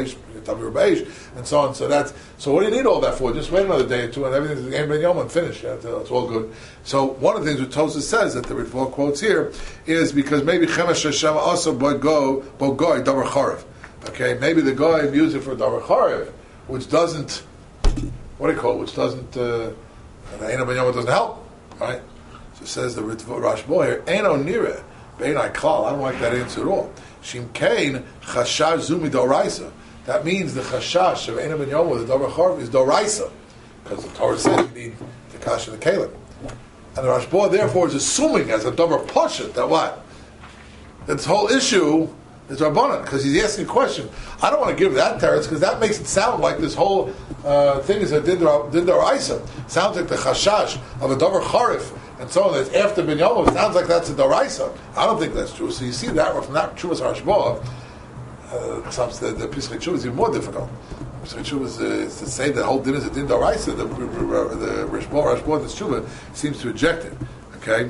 so on. So what do you need all that for? Just wait another day or two, and everything's game ben yom and finish. It's all good. So one of the things that Tosfos says that the Ritva quotes here is because maybe Chemesh Hashem also bogoy davar charev. Okay, maybe the guy used it for davar charev, which doesn't. What do you call it? Which doesn't. The Eino ben yom doesn't help, right? So says the Rashba here, Eino nira, Beinai klal. I don't like that answer at all. Shim kein chashash zumi doraisa. That means the chashash of Eino ben Yomo, the davar charev, is doraisa, because the Torah says you need the kasha and the kalim. And the Rashba therefore is assuming as a davar pashat that what? That this whole issue is rabbanan, because he's asking a question. I don't want to give that teretz because that makes it sound like this whole thing is a din doraisa. Sounds like the chashash of a davar charev. And so on, that's after Ben Yomo. It sounds like that's a Daraisa. I don't think that's true. So you see that from that Chuvas Rashba, the Pesach Chuvas is even more difficult. Pesach Chuvas is to say that the whole din is a din Daraisa. The Rashba, this Chuvah seems to reject it. Okay?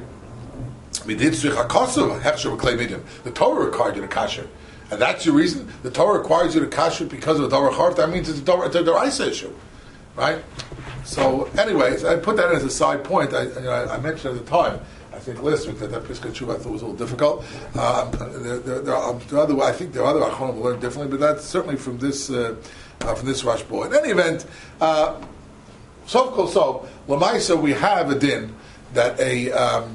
The Torah required you to kasher. And that's your reason? The Torah requires you to kasher because of the Davar Charev. That means it's a Daraisa issue. Right? So, anyways, I put that as a side point. I mentioned at the time, I think last week, that Pesach Tshuva I thought was a little difficult. I think there are other Achonim who learn differently, but that's certainly from this Rashba. In any event, so Lamaisa, we have a din that a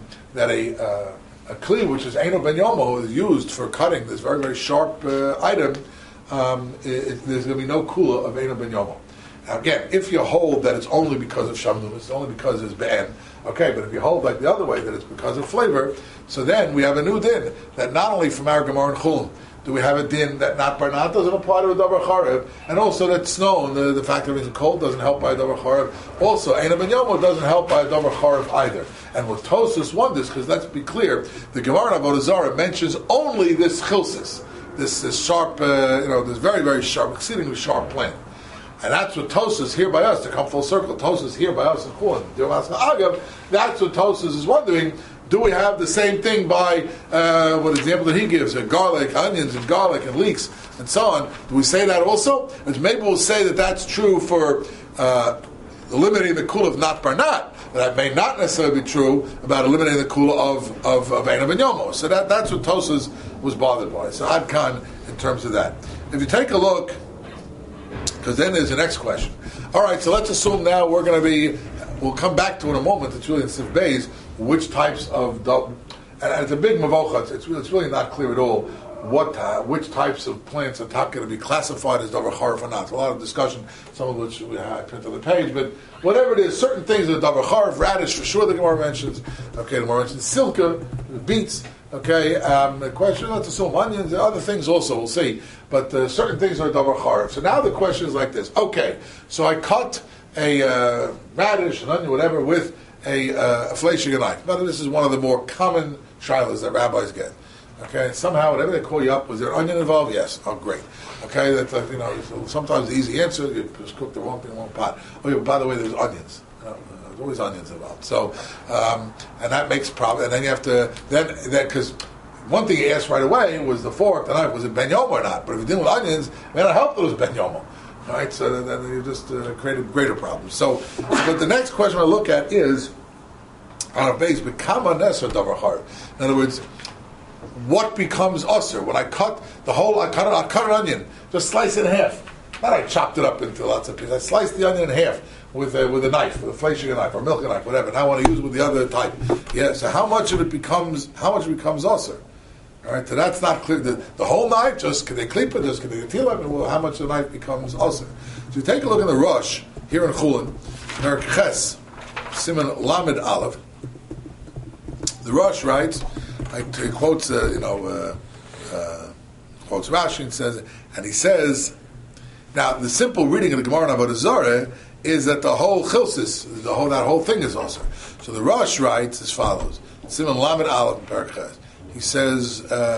kli, which is Eino ben Yomo, is used for cutting this very, very sharp item. There's going to be no kula of Eino ben Yomo. Now again, if you hold that it's only because of shamnum, it's only because it's ben, okay, but if you hold like the other way, that it's because of flavor, so then we have a new din, that not only from our Gemara and Chulun do we have a din that not barnat doesn't apply to a davar charev, and also that snow, the fact that it's cold doesn't help by a davar charev, also Eino ben Yomo doesn't help by a davar charev either. And what Tosfos wonders, because let's be clear, the Gemara in Avodah Zarah mentions only this chilsis, this sharp, this very, very sharp, exceedingly sharp plant. And that's what Tosfos here by us, to come full circle, Tosfos here by us in Chulun. That's what Tosfos is wondering. Do we have the same thing by what example that he gives? Garlic, onions, and garlic, and leeks, and so on. Do we say that also? And maybe we'll say that that's true for eliminating the kula of not barnat. That may not necessarily be true about eliminating the kula of Eina ben Yomo. So that's what Tosas was bothered by. So Ad Kan in terms of that. If you take a look, because then there's the next question. All right, so let's assume now we'll come back to in a moment, it's really in Sif Beis, which types of, and it's a big mavocha, it's really not clear at all which types of plants are going to be classified as davar charif or not. It's a lot of discussion, some of which I printed on the page, but whatever it is, certain things are davar charif, radish for sure the Gemara mentions, okay, the Gemara mentions silka, beets, okay, the question, let's assume onions, and other things also, we'll see, but certain things are davar charif. So now the question is like this, okay, so I cut a radish, an onion, whatever, with a fleishing knife. Now this is one of the more common shilas that rabbis get. Okay, somehow, whatever they call you up, was there onion involved? Yes. Oh, great. Okay, that's sometimes the easy answer, you just cook the wrong thing in one pot. Oh, yeah, by the way, there's onions. There's always onions involved. So, and that makes problem. And then you have to, because one thing he asked right away was the fork, the knife, was it ben yomo or not? But if you're dealing with onions, it may not help that it was ben yomo. All right, so then you just created greater problems. So, but the next question I look at is, on a base, become a nes or davar charif. In other words, what becomes usher? When I cut I cut an onion, just slice it in half. Not I chopped it up into lots of pieces. I sliced the onion in half with a knife, with a fleishing knife or milking knife, whatever. And I want to use it with the other type. Yeah. So how much it becomes usher? All right. So that's not clear. The whole knife, just can they clip it? Just can they teal it? Well, how much the knife becomes usher? So you take a look in the Rosh here in Chulin, Perek Ches, Siman Lamed Aleph. The Rosh writes. He quotes, quotes Rashi and he says, now the simple reading of the Gemara in Avodah Zarah is that the whole chilsis, that whole thing is also. So the Rosh writes as follows: Siman Lamed Aleph in Perek Ches. He says,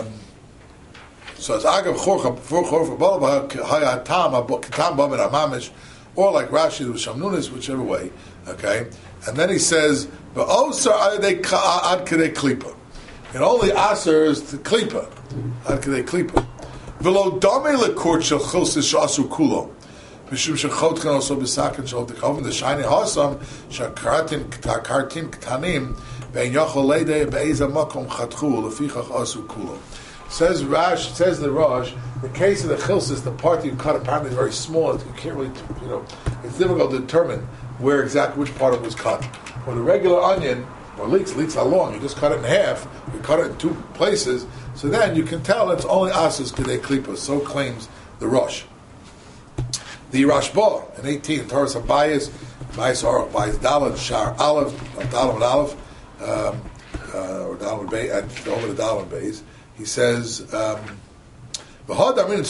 so as Agav Chorcha Hayatam Kitam Bam Amamish, or like Rashi with Shamnunis, whichever way. Okay, and then he says, but also Ad Kedei Klipa. It only answers the klipa. Ad kedei klipa. V'lo dame lekort shel chilsis she'asu kulo. Mishum shechot kan also b'saken shel tekavim the shiny hasam shekartim ktanim ve'en yachol leidei be'eza makom chatchu lefichach asu kulo. Says the Rosh, the case of the chilsis, the part you cut apparently is very small. You can't really, it's difficult to determine where exactly which part of it was cut. For the regular onion, or leeks are long, you just cut it in half, you cut it in two places, so then you can tell it's only asas kedei klipa, so claims the Rosh. The Rashba, in 18, Taurus Abayis, Aruch, Bayis Dalad, Shar Aleph, Dalad and Aleph, or Dalad Bay, and over the Dalad Bays, he says, our Gemara,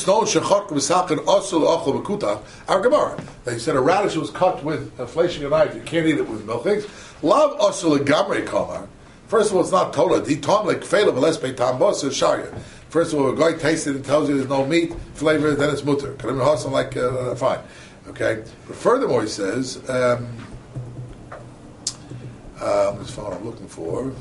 that he said a radish was cut with a fleshing knife, you can't eat it with milk eggs. Love asul gamre kamar. First of all, it's not tola. Di tom like fela v'les beitam bos is sharia. First of all, a guy tastes it and tells you there's no meat flavor, then it's mutter. Kalim hasan like fine, okay. But furthermore, he says, this phone I'm looking for.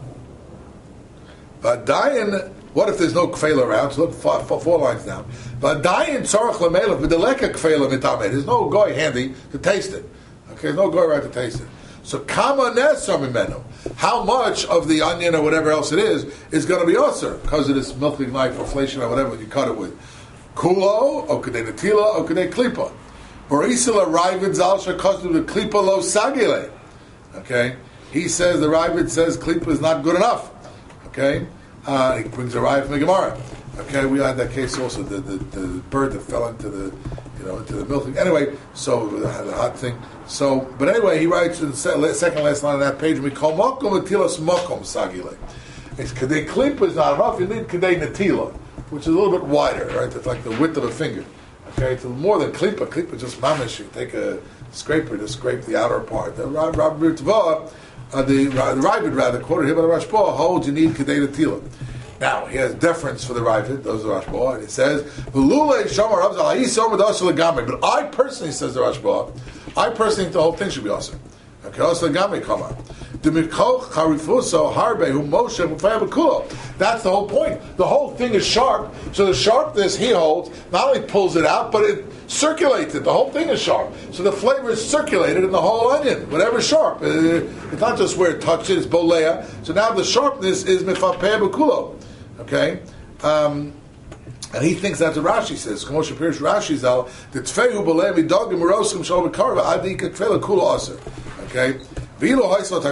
But Dayan, what if there's no kfela around? So look four lines down. But Dayan tzarach lemelav v'deleka kfela mitamed. There's no guy handy to taste it. Okay, there's no guy around to taste it. So kama nesar mimenu. How much of the onion or whatever else it is going to be osir because of this milking knife or fleshing or whatever you cut it with? Kulo or kedei netila or kedei klipa. Or isila ravid zal shekastu the klipa lo sagile. Okay, he says the ravid says klipa is not good enough. Okay, he brings a ravid from the Gemara. Okay, we had that case also. The bird that fell into the into the milking. Anyway, so the hot thing. So, but anyway, he writes in the second last line of that page, we call makom netilas makom sagile. It's kedei klipa is not enough. You need kedei netila, which is a little bit wider, right? It's like the width of a finger. Okay, it's more than klipa. Klipa is just mamish. You take a scraper to scrape the outer part. The Ravid rather quoted here by the Rashba holds you need kedei netila. Now, he has deference for the Ravid, those are the Rashba, and he says, but I personally, says the Rashba, I personally think the whole thing should be awesome. Okay, also Gamri Kamar. That's the whole point. The whole thing is sharp, so the sharpness he holds not only pulls it out, but it circulates it. The whole thing is sharp. So the flavor is circulated in the whole onion, whatever's sharp. It's not just where it touches it, it's bolea. So now the sharpness is mifapeh b'kulo. Okay? And he thinks that's what Rashi says. K'moshe Pirish Rashi zal the tfeihu bolei midogim meroskim shalom karva adi k'tfeilu kulo aser. Okay? He says, the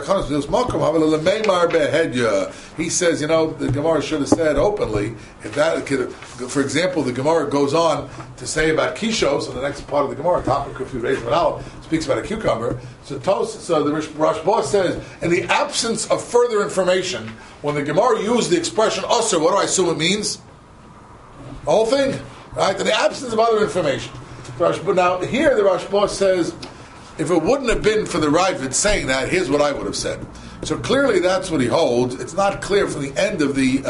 Gemara should have said openly, if that could, for example, the Gemara goes on to say about kishos, so the next part of the Gemara, topic of speaks about a cucumber. So the Rashba says, in the absence of further information, when the Gemara used the expression usher, what do I assume it means? The whole thing, right? In the absence of other information. Now here the Rashba says, if it wouldn't have been for the Ravid saying that, here's what I would have said. So clearly, that's what he holds. It's not clear from the end of the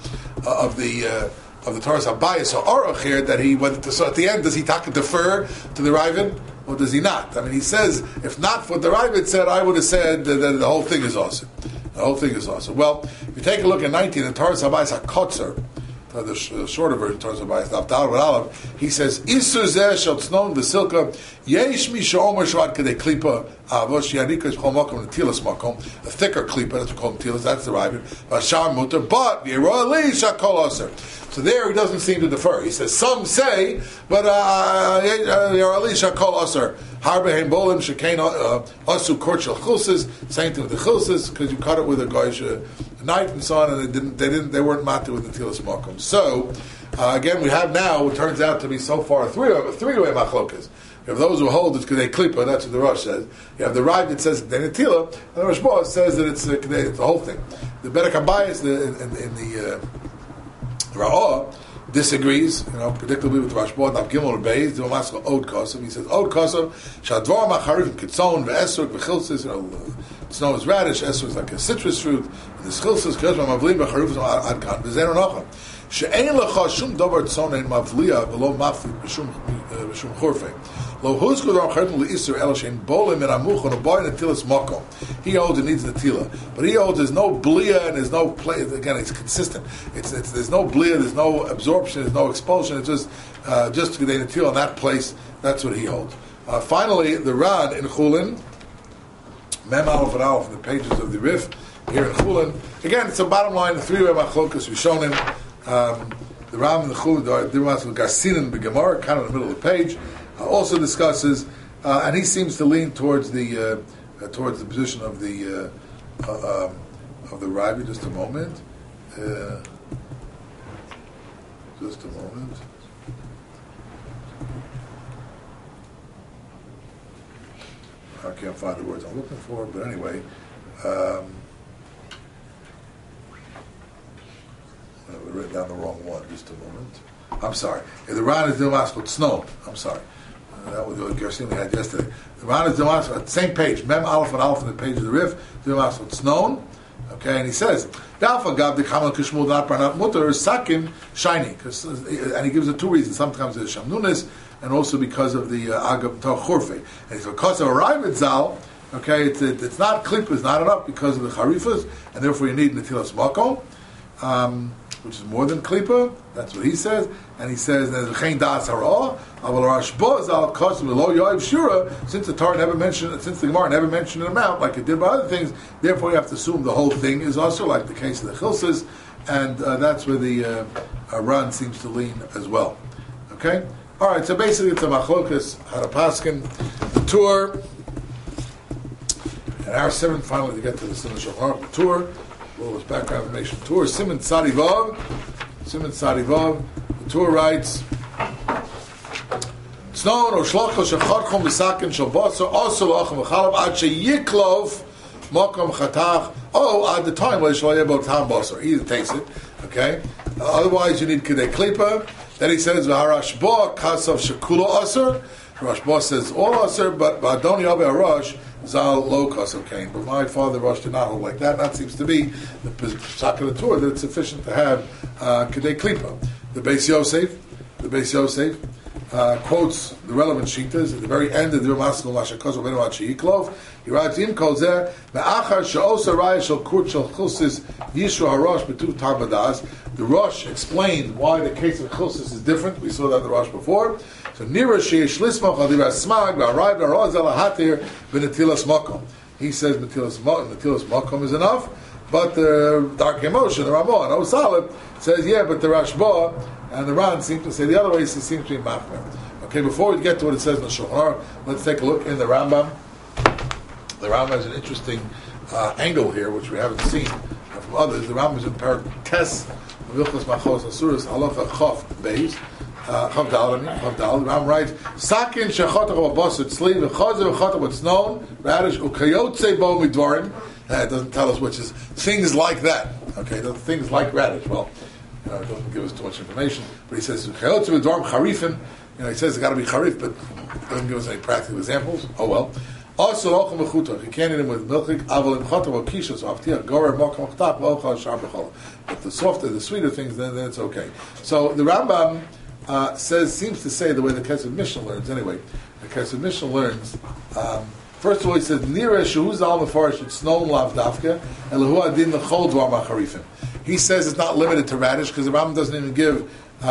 Torah's Habayis or Aruch here that he went to. So at the end, does he defer to the Ravid, or does he not? I mean, he says, if not for what the Ravid said, I would have said that the whole thing is awesome. The whole thing is awesome. Well, if you take a look at 19, the Torah's Habayis HaKotzer, the shorter version, Torah's Habayis Naftal with Aleph, he says, Isur zeh shel tznon v'silka yesh mi she'omer shvad kedei klipa avosh yarika shchol makom netilas makom, a thicker klipa, that's what we call netilas, that's the Ravid, v'ashar muter, but yirah li shakol aser. So there he doesn't seem to defer. He says, some say, but yirah li shakol aser. Harbehem bolim shekain asu kort shel chulses, same thing with the chulses, because you cut it with a goyish knife and so on, and they weren't matter with the tilas makom. So again, we have now what turns out to be so far a three-way machlokas. You have those who hold it's kedei klipa, that's what the Rosh says. You have the Rav that says kedei netila, and the Rashba says that it's the whole thing. The Bedek Habayis in the Ra'ah disagrees, predictably with Rashba. Nav Gimel Beis, the Maskal Od Kosav. He says Od Kosav Shadvar Macharif Kitzon ve'Esrog ve'Chilsis. Snow is radish, Esrog is like a citrus fruit. And the Chilsis Kazma Mavlim ve'Charif Adkan v'Zein Nocham. She'ein lecha shum davar tzon ein mavliya v'lo mafli b'shum chorfei. Lo huzku dar chartim le'isur el she'en bolim in amuchon or boy netilas makom. He holds it needs the tila, but he holds there's no blia and there's no play. Again, it's consistent. It's there's no blia, there's no absorption, there's no expulsion. It's just the tila in that place. That's what he holds. Finally, the Ran in Chulin, Mem Aleph and Aleph, in the pages of the Rif here in Chulin. Again, it's a bottom line. The three-way machlokas we've shown him. The Ram and the Chulin, the Garsin the Gemara, kind of in the middle of the page, also discusses, and he seems to lean towards the position of the Ravi. Just a moment. I can't find the words I'm looking for, but anyway. We wrote down the wrong one. Just a moment. I'm sorry. The Ran is Dilmaskot Snow. I'm sorry. That was the Gershon we had yesterday. The Ran is Dilmaskot, same page. Mem Aleph and Aleph on the page of the Rif. Dilmaskot Snow. Okay, and he says, Dalfa Gav the Kamal Kishmul Not Pranat Mutter Sakin Shiny. And he gives it two reasons. Sometimes it's Shamnunis, and also because of the Agab Tar Chorfe. And it's because of a Ravid Zal. Okay, it's not Klippa, it's not enough because of the Charifas, and therefore you need Netilas Makom. Which is more than klipa. That's what he says, and he says that v'chein das hara aval Rashba zal kosim lo yoiv shura. Since the Torah never mentioned, since the Gemara never mentioned an amount like it did by other things, therefore you have to assume the whole thing is also like the case of the chilsis, and that's where the Ran seems to lean as well. Okay, all right. So basically, it's a machlokas harapaskin, the tour, and our seventh finally to get to the Simon Shulchan Aruch, the tour. Well, this background information. Tour Simon Tzadivav. The tour writes, Snow or Shlachos Shecharchom B'Sakin Shalbasa also Lachem V'Chalav Ad Sheyiklov Mokom Chatach. Oh, at the time where Shloyebo Tam Basar. He takes it. Okay. Otherwise, you need Kedei Klipa. Then he says V'Harashba Kasav Shekula Aser. Rashba says all Aser, but Adoni Abe Arash Zal Lo Kasav Kain. But my father Rosh did not hold like that. And that seems to be the Psak of the Torah that it's sufficient to have Kedei Klipa. The Beis Yosef, quotes the relevant shitas at the very end of the Maskal Mashakos Rabbeinu Achiyiklov. He writes, "Im kol zeh me'achar she'osa raya shel kurt shel chilsis yishu harosh betu tarbadas." The Rosh explained why the case of chilsis is different. We saw that in the Rosh before. So nira sheish lismach al diras smag v'arayv v'aroz el hatir v'netilas makom. He says netilas makom is enough, but the dark emotion, the Ramah, no solid, says yeah, but the Rashba and the Ran seem to say the other way. He seems to be machmer. Okay, before we get to what it says in the Shulchan Aruch, let's take a look in the Rambam. The Rambam has an interesting angle here, which we haven't seen from others. The Rambam is in Parak Tes, Vilchos Machos Asuras Halacha Chof Beis. Chav Dal. The Rambam writes, "Sakin shechotach v'basut tzli v'chazer v'chotach what's known radish ukayotze bo midvarim." It doesn't tell us which is things like that. Okay, things like radish. Well, it doesn't give us too much information. But he says ukayotze midvarim charifin. He says it's got to be charif, but doesn't give us any practical examples. Oh well. Also, locham v'chutach. You can't eat them with milchik. Aval imchotach v'kishas avtiach gorer mokom chtak v'ochal shar b'chol. But the softer, the sweeter things, then it's okay. So the Rambam seems to say the way the Kesef Mishnah learns. Anyway, the Kesef Mishnah learns. First of all, he says Nira Shehuz Al Mefarish it's known Lav Dafka Elahu Adin L'Chol Dvar Macharifim. He says it's not limited to radish because the Rambam doesn't even give.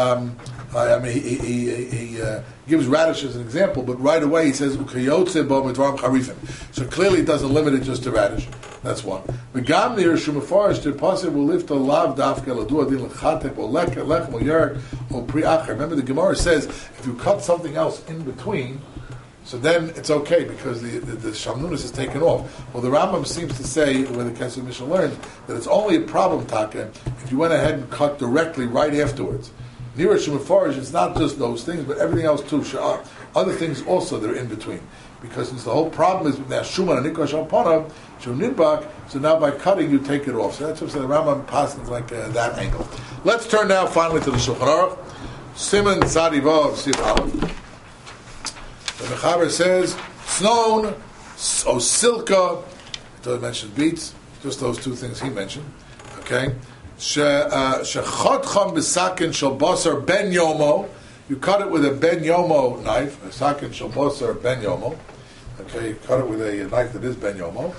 He gives radish as an example, but right away he says Ukayotze Bo Midvarim Charifim. So clearly it doesn't limit it just to radish. That's one. V'gam Nira Shumafarish the pasuk will lift a Lav Dafka Elahu Adin L'Chatek or Lechem or Yerk or Pri Acher. Remember the Gemara says if you cut something else in between, so then it's okay because the Shamnunas is taken off. Well, the Rambam seems to say, where the Kesef Mishnah learns, that it's only a problem, Taka, if you went ahead and cut directly right afterwards. Nira Shumafarish, it's not just those things, but everything else too. Other things also that are in between. Because since the whole problem is with the Shuman and Nikosh Alpana, Shum Nidbak, so now by cutting you take it off. So that's what the Rambam passes like that angle. Let's turn now finally to the Shulchan Aruch. Siman Tzadivav Sif Aleph. The Mechaber says, Snown, O Silka, it doesn't mention beets, just those two things he mentioned. Okay? Shechotcham b'sakin shel basar ben yomo. You cut it with a ben yomo knife, a sakin shel basar ben yomo. Okay, you cut it with a knife that is ben yomo.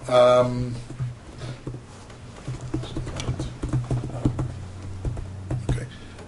Okay.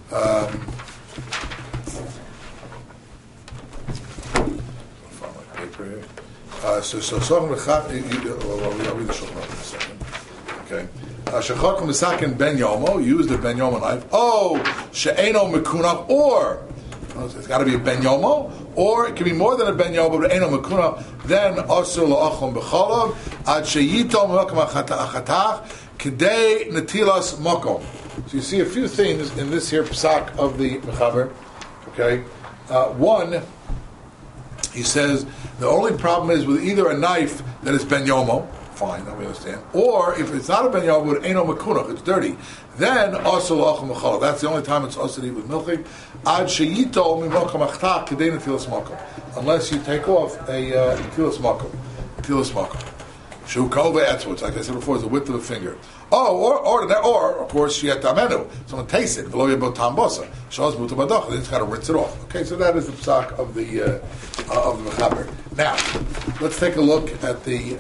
So I'll read the Shulchan Aruch in a second. Okay. Shechotcham b'sakin ben yomo, use the ben yomo knife. Oh, she'eno mekunach, or it's got to be a ben yomo, or it can be more than a ben yomo, but eno mekunach. Then asur la'achom b'cholav ad sheyitom makom achatach k'dei netilas makom. So you see a few things in this here psak of the Mechaber. Okay, one. He says the only problem is with either a knife that is ben yomo, fine, that we understand, or if it's not a ben yomo, but eno mekunach, it's dirty, then also la'achom b'cholav. That's the only time it's also to eat with milchik. Ad sheyito mimokom achtach kedei netilas makom, unless you take off a netilas makom. Shu kove etzvot, like I said before, is the width of a finger. Oh, or of course, sheyetamenu. Someone tastes it. V'lo yebo tam bosa. Shos mutu badach. Then it's got to rinse it off. Okay, so that is the psak of the Mechaber. Now, let's take a look at the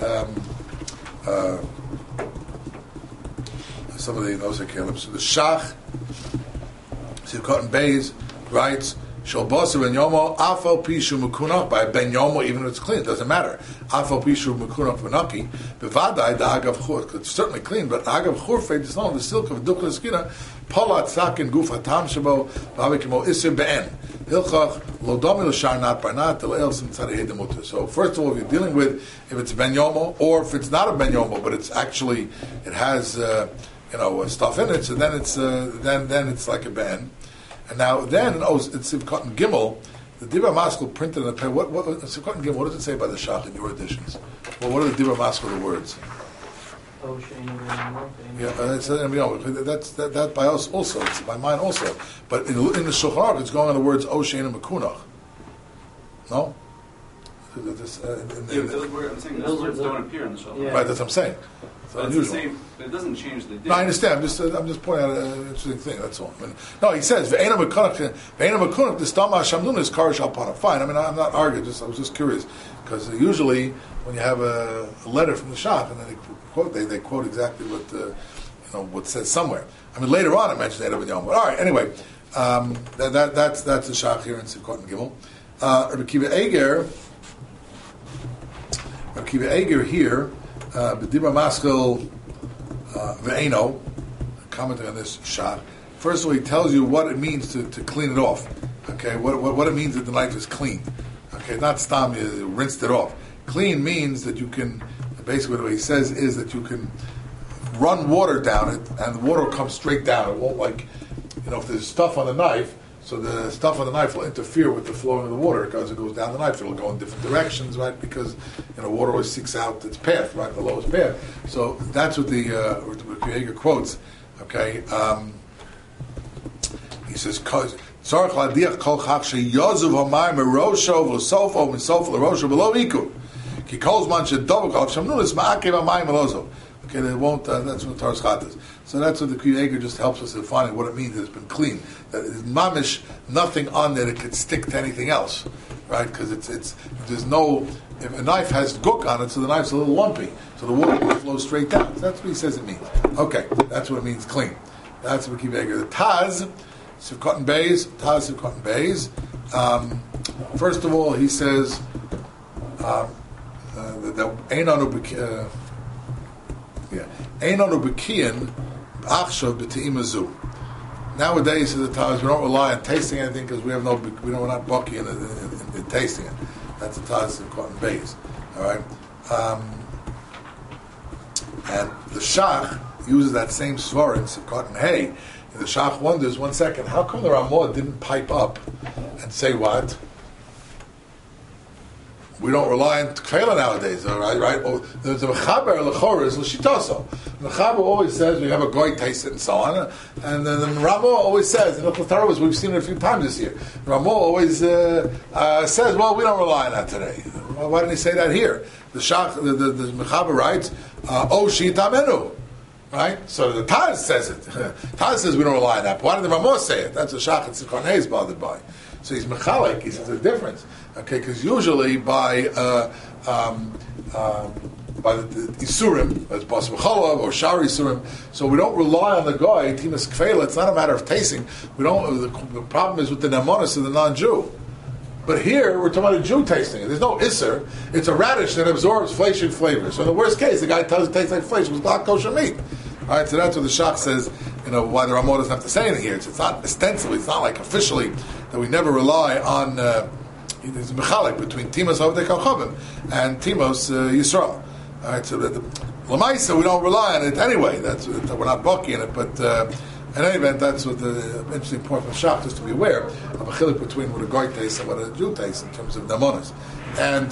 some of the Nosei Kalim. So the Shach, Sivkot and Beis writes, Shal Basa Ben Yomo, Afal Pishu Mekunach, by Ben Yomo, even if it's clean, it doesn't matter. Afal Pishu Mekunach Venaki, Bevadai, the Agav Chur, it's certainly clean, but Agav Churfei, it's not the silk of Dukla Skina, Palat Sakin Guf Hatam Shabo, Babikimo Isir Be'en, Hilchach, Lodomi L'Shar Nat Barnat, L'El Sim Tzadei Demutter. So, first of all, if you're dealing with, if it's Ben Yomo, or if it's not a Ben Yomo, but it's actually, it has, stuff in it, so then it's, then it's like a Ben. And now, then, it's Sivkot and Gimel, the Dibra Maskell printed in the pen. What Sivkot and Gimel, what does it say by the Shach in your editions? Well, what are the Dibra Maskell, the words? Yeah, that by us also, it's by mine also. But in the Shulchan Aruch, it's going on the words Oshein and Mekunach. No? I'm saying those words don't appear in the Shulchan. Right, that's what I'm saying. It's But it's unusual. the same. But it doesn't change the. No, I understand. I'm just pointing out an interesting thing. That's all. I mean, no, he says ve'ena mekunach the stama shamnun is karish alpana. Fine. I mean, I'm not arguing. I was just curious because usually when you have a letter from the shach and then they quote exactly what what says somewhere. I mean, later on it mentions Erev Yom. But all right. Anyway, that's the shach here in Sivkot and Gimel. Rabbi Kiva Eger here. B'dibra Maschil Ve'eno, commenting on this shot. First of all, he tells you what it means to clean it off. Okay, what it means that the knife is clean. Okay, not stam, you rinsed it off. Clean means that you can, basically what he says is that you can run water down it and the water will come straight down. It won't if there's stuff on the knife, so the stuff on the knife will interfere with the flowing of the water because it goes down the knife. It'll go in different directions, right? Because water always seeks out its path, right? The lowest path. So that's what the Yeager quotes. Okay, he says, "Tzarich ladiach kol chach sheyazuv hamayim merosho v'sofo misofo l'rosho below iku ki kol zman shedovak al shamnulis ma'akev hamayim melozo." Okay, they won't. That's what Taras Chat is. So that's what the Yeager just helps us in finding what it means that it's been clean. That it's mamish, nothing on there that could stick to anything else, right? Because there's no. If a knife has guk on it, so the knife's a little lumpy, so the water will flow straight down. So that's what he says it means. Okay, that's what it means clean. That's what Yeager. The Taz, Sivkot and Beis. First of all, he says that Einon Ubekian Achshav B'Te'imazu. Nowadays, the Taz, we don't rely on tasting anything because we're not bucky in tasting it. That's the Taz of Cotton Bays. All right, and the Shach uses that same svarin of Cotton Hay. And the Shach wonders, 1 second, how come the Ramah didn't pipe up and say what? We don't rely on Tefillah nowadays, all right? Right? The Mechaber Lechor is L'Shitoso. The Mechaber always says we have a goy taste it and so on, and then the Ramah always says, and the we've seen it a few times this year. Ramah always says, well, we don't rely on that today. Well, why didn't he say that here? The Mechaber writes, O Shitamenu. Right? So the Taz says it. Taz says we don't rely on that. But why did the Ramah say it? That's what Shach and Tzidkon is bothered by. So he's mechalik. He says a difference. Okay, because usually by the isurim, as bas v'chalav or shari isurim, so we don't rely on the guy timas kfeila. It's not a matter of tasting. We don't. The problem is with the nemonis of the non-Jew. But here we're talking about a Jew tasting it. There's no isser. It's a radish that absorbs flesh and flavor. So in the worst case, the guy tells it tastes like flesh. It was not kosher meat. All right, so that's what the Shach says. Why the Ramah doesn't have to say anything here. It's not ostensibly. It's not like officially that we never rely on. There's a mechalik between Timos Avdei Kachavim and Timos Yisrael. All right, so the Lamaisa we don't rely on it anyway. We're not bucky in it, but in any event, that's what the interesting point from Shach is to be aware of a chilik between what a goy tastes and what a Jew tastes in terms of namonas. And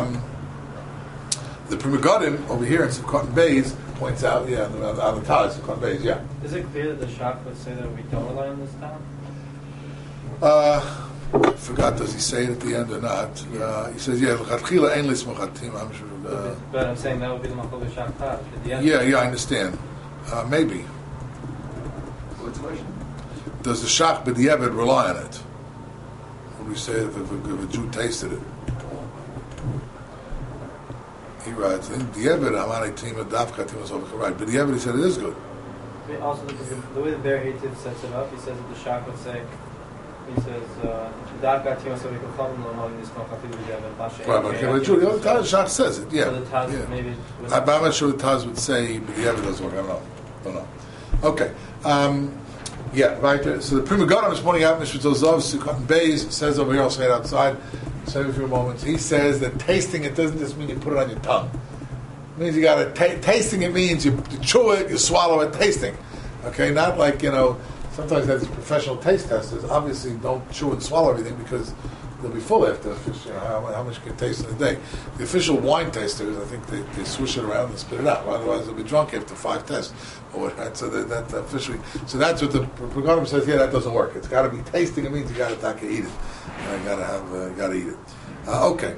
the Pri Megadim over here in Sivkot and Beis points out, on the Taz Sivkot and Beis, yeah. Is it clear that the Shach would say that we don't rely on this town? I forgot, does he say it at the end or not? He says, l'chatchila ein lismochatim. But I'm saying that would be the Machlokas Shach Taz at the end. Yeah, I understand. Maybe. What's the question? Does the Shach b'diavad rely on it? What do we say if a Jew tasted it? He writes, in Diavad, Amani Tima Davka Tima Sovka, right? But Diavad, he said it is good. I mean, also, the way the Bear Hativ sets it up, he says that the Shach would say, he says, Davka Tima Sovka Chavim Lomali Nismo Chafidu Diavad Bashe. Right, but the Shach says it, yeah. So the Taz maybe... I'm not sure the Taz would say, but Diavad doesn't work, I don't know. Okay. Right. So the Pri Megadim is pointing out, Mishpat Zov, Sivkot and Beis, says over here, I'll say it outside, say a few moments. He says that tasting it doesn't just mean you put it on your tongue. It means you got to tasting. It means you chew it, you swallow it. Tasting, okay, not like Sometimes as professional taste testers, obviously don't chew and swallow everything because they'll be full after how much you can taste in a day. The official wine tasters, I think they swish it around and spit it out. Otherwise, they'll be drunk after 5 tests. So that's officially. So that's what the Pri Megadim says. Yeah, that doesn't work. It's got to be tasting. It means you got to eat it. You got to eat it. Okay.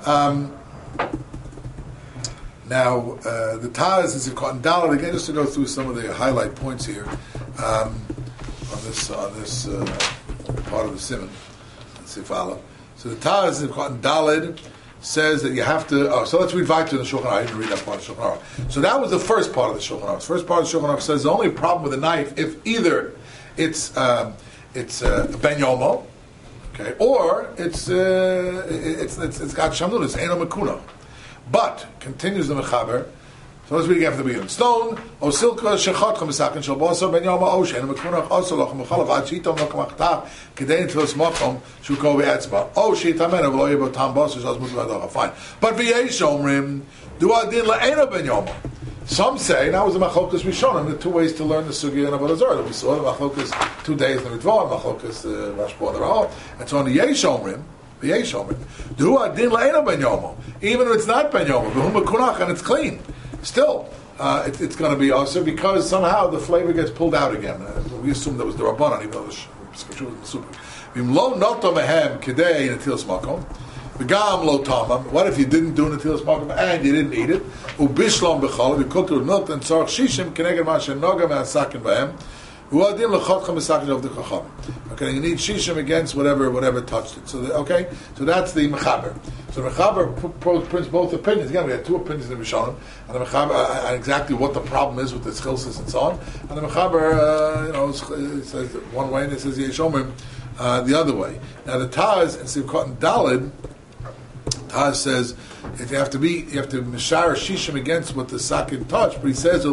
Now, the Taz is caught in Dalit again, just to go through some of the highlight points here on this part of the Simon. Let's see, follow. So the Taz is caught in Dalit says that you have to. So let's read back to the Shulchan Aruch. I didn't read that part of the Shulchan Aruch. So that was the first part of the Shulchan Aruch. The first part of the Shulchan Aruch says the only problem with a knife if either it's ben yomo, okay, or it's got shamnun, it's eno mekuno. But continues the mechaber. So let's read again from the beginning. Stone o silka shechat chamisakin shel basar ben yomo o she'eno mekuno also lochem mechalav ad shitom lochem achtav kedei nitlos mokom shuko ve'etzba o sheitamen v'lo yebo tam basar shaz mutu adocha. Fine. But v'yesh omrim do adin la'eno ben yomo. Some say, now was the Machokas Rishonim, the two ways to learn the Sugya and Avodah Zarah. We saw the Machokas 2 days in the Ritva, Machokas Rashba and the Rahal. And so on the Yesh Omrim, Du Adin La'ena Ben Yomo. Even if it's not Ben Yomo, V'hum Kunach, and it's clean. Still, it's going to be also because somehow the flavor gets pulled out again. We assume that was the Rabbanan, even though the Scripture was the Super. V'im lo noto mehem kidei netilas makom. V'gam lo tamam. What if you didn't do netilas makom and you didn't eat it? Ubishlam b'chol. You cooked it with milk and tzarich shishim keneged ma shenoga me'asakin b'hem. U'adim l'chotchem me'sakin of the chacham. Okay, you need shishim against whatever touched it. So so that's the mechaber. So the mechaber prints both opinions. Again, we had 2 opinions in the Rishonim, and the mechaber and exactly what the problem is with the schilsis and so on. And the mechaber, says one way, and it says yeshomim the other way. Now the Taz in Sivkot and Dalid, Taz says if you have to mishar shishim against what the sakin touched, but he says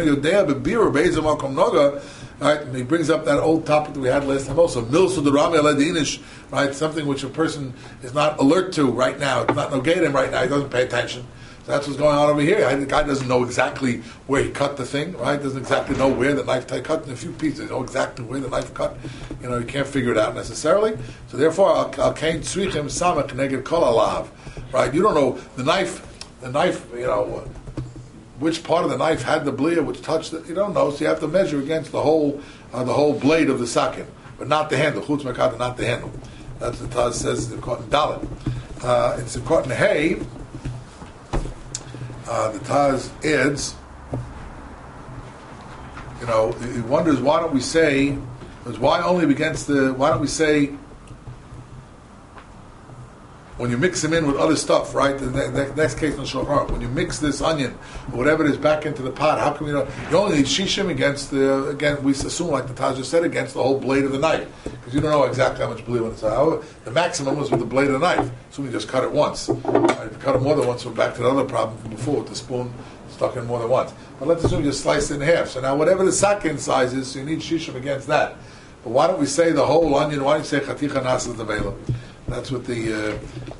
right, and he brings up that old topic that we had last time also, milsul derami aladinish, right, something which a person is not alert to right now, it's not negating right now, he doesn't pay attention. So that's what's going on over here. The guy doesn't know exactly where he cut the thing, right? Doesn't exactly know where the knife cut in a few pieces. Know exactly where the knife cut. You can't figure it out necessarily. So therefore, al kain tzrichim samach neged kol alav, right? You don't know the knife. Which part of the knife had the blia, which touched it, you don't know, so you have to measure against the whole blade of the sakin, but not the handle. Chutz mekata, not the handle. That's what Taz says in Sivkot and Dalet. In Sivkot and Hay, the Taz adds, he wonders why don't we say when you mix them in with other stuff, right? The next case in Shulchan Aruch, when you mix this onion or whatever it is back into the pot, how come you only need shishim against we assume, like the Taz just said, against the whole blade of the knife, because you don't know exactly how much blue it's. However, the maximum was with the blade of the knife, so we just cut it once. Right? If you cut it more than once, we're back to the other problem from before with the spoon stuck in more than once. But let's assume you just slice it in half. So now whatever the sakin size is, so you need shishim against that. But why don't we say the whole onion? Why don't you say chaticha nasas devela? That's what the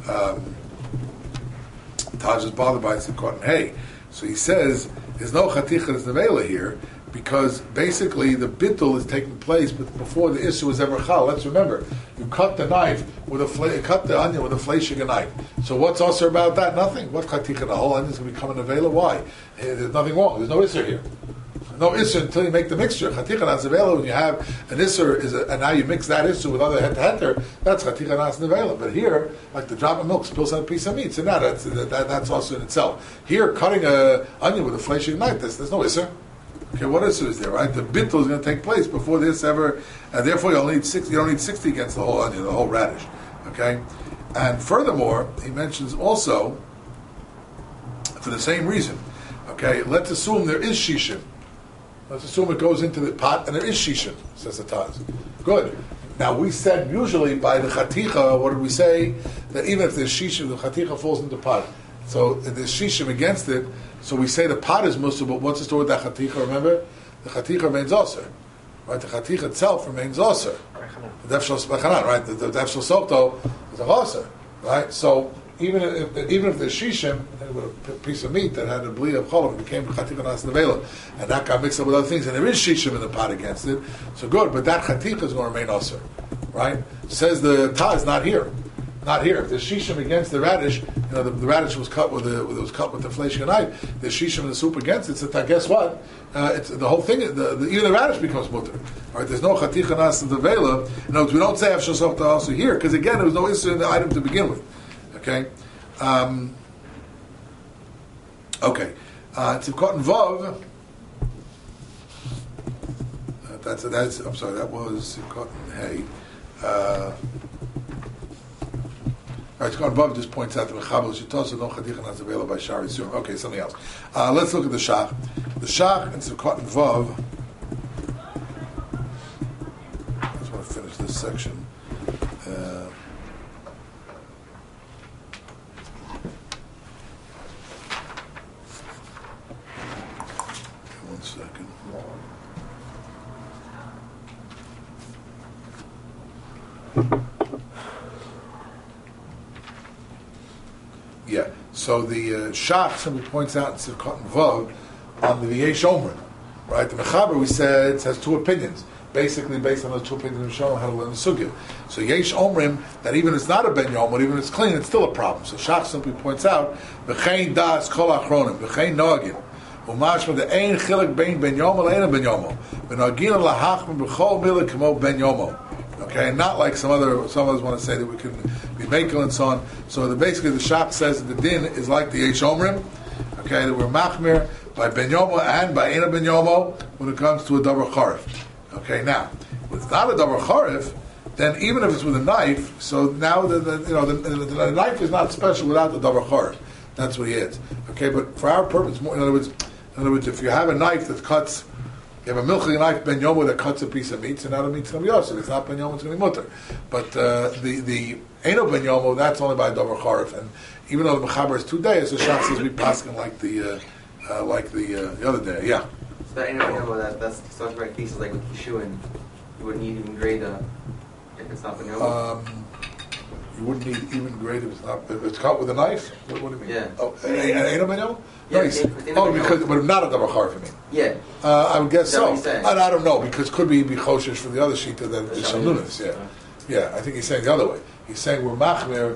Taj is bothered by. It's important. Hey, so he says there's no chatichas nevela here because basically the bittul is taking place, but before the issue was ever chal. Let's remember, you cut the knife cut the onion with a fleshing knife. So what's also about that? Nothing. What chaticha? The whole onion is going to become a nevela. Why? There's nothing wrong. There's no issue here. No isser until you make the mixture. Chaticha nas nevela, when you have an isser, and now you mix that isser with other heter, that's chaticha nas nevela. But here, like the drop of milk spills on a piece of meat, so now that's also in itself. Here, cutting an onion with a fleshing knife, there's no isser. Okay, what isser is there, right? The bittul is going to take place before this ever, and therefore you don't need 60 against the whole onion, the whole radish. Okay? And furthermore, he mentions also, for the same reason, okay, let's assume there is shishim. Let's assume it goes into the pot and there is shishim, says the Taz. Good. Now we said usually by the chaticha, what did we say? That even if there's shishim, the chaticha falls into the pot. So there's shishim against it, so we say the pot is mussar, but what's the story with that chaticha? Remember? The chaticha remains osir. Right? The chaticha itself remains osir. The defshel spechanan, right? The defshel sokto is a osir. Right? So even if there's shishim, with a piece of meat that had a bli of cholam, it became chaticha nas nevela, and that got mixed up with other things, and there is shishim in the pot against it, so good, but that chaticha is going to remain osir, right? Says the Taz, not here. If there's shishim against the radish, the radish was cut with the fleshing knife, there's shishim in the soup against it, so guess what? It's the whole thing, even the radish becomes mutter. Right? There's no chaticha nas nevela. We don't say afshal softa also here, because again, there was no issue in the item to begin with. Okay. Okay. Tzivkot and Vav. That's. I'm sorry. That was Tzivkot and Hey. All right, Tzivkot and Vav just points out the Mechabel Shitosa no Chadichan is available by Shari Sur. Okay, something else. Let's look at the Shach. The Shach and Tzivkot and Vav. I just want to finish this section. One second. Yeah. So the Shach simply points out in Tzivkot and Vav on the Yesh Omrim, right? The Mechaber, we said, has two opinions. Basically, based on those two opinions, we show how to learn the sugya. So Yesh Omrim, that even if it's not a ben yom, even if it's clean, it's still a problem. So Shach simply points out, V'chein das kol achronim, V'chein noagin, Umashma the ein chilek bein ben yom le'ena ben yomo, V'nagin lahachma b'chol milah kamo ben yomo. Okay, and not like some others want to say that we can be makel and so on. So basically, the Shach says that the din is like the Yesh Omrim. Okay, that we're machmir by ben yomo and by ena ben yomo when it comes to a davar charif. Okay, now if it's not a davar charif, then even if it's with a knife, so now the knife is not special without the davar charif. That's what he is. Okay, but for our purpose, in other words, if you have a knife that cuts. You have a milching knife ben yomo that cuts a piece of meat, so now the meat's going to be awesome. If it's not ben yomo, it's going to be mutter. But the eno ben yomo, that's only by davar charif. And even though the mechaber is 2 days, the Shach says we paskin like the other day. Yeah. So that eno ben yomo, that's such right cases like with kishuin, you wouldn't need even grade if it's not ben yomo. You wouldn't need even grade if it's cut with a knife. What do you mean? Yeah. Oh, eno ben yomo. Yeah, Nice. But not a davar charif, I mean. Yeah. I would guess so. I don't know, because could be choshesh for the other shita than the shamnunas. Yeah. I think he's saying the other way. He's saying we're machmir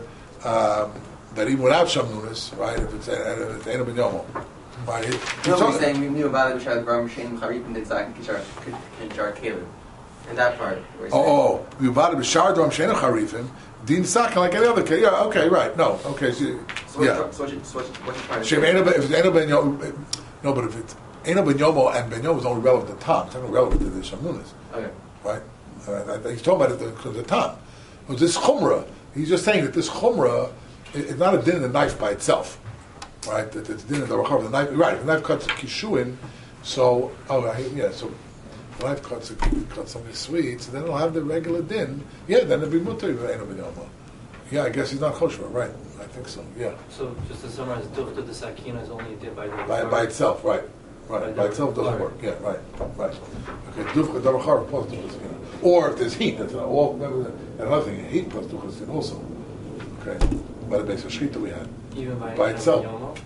that even without shamnunas, right? If it's eno ben yomo, right? No, he's saying we knew about it. We tried Ram Shem Charip and did Zak and Jar Caleb. In that part. We bought it with Shardam Shena Charifim. Din Sakin like any other case. Yeah. Okay. Right. No. Okay. So what's you trying to say? If it's eno ben yomo, no, but if it's eno ben yomo and ben yomo is only relevant to Tom. It's not relevant to the shamnunas. Okay. Right. He's talking about it because of Tom. This chumrah. He's just saying that this chumrah is not a din in the knife by itself. Right. That it's din in the rachar. The knife. Right. If the knife cuts a kishuin, so so. The knife cuts something sweet, so then it'll have the regular din. Yeah, then it'll be mutter eno ben yomo. Yeah, I guess he's not kosher, right? I think so. Yeah. So just to summarize, duchta the sakina is only a din by itself, right? By itself doesn't work. Yeah, right. Okay, dufka davar charif plus duchta sakina. Or if there's heat, that's another thing. Heat plus duchta sakina also. Okay, by the base of shchita we had. Even by itself.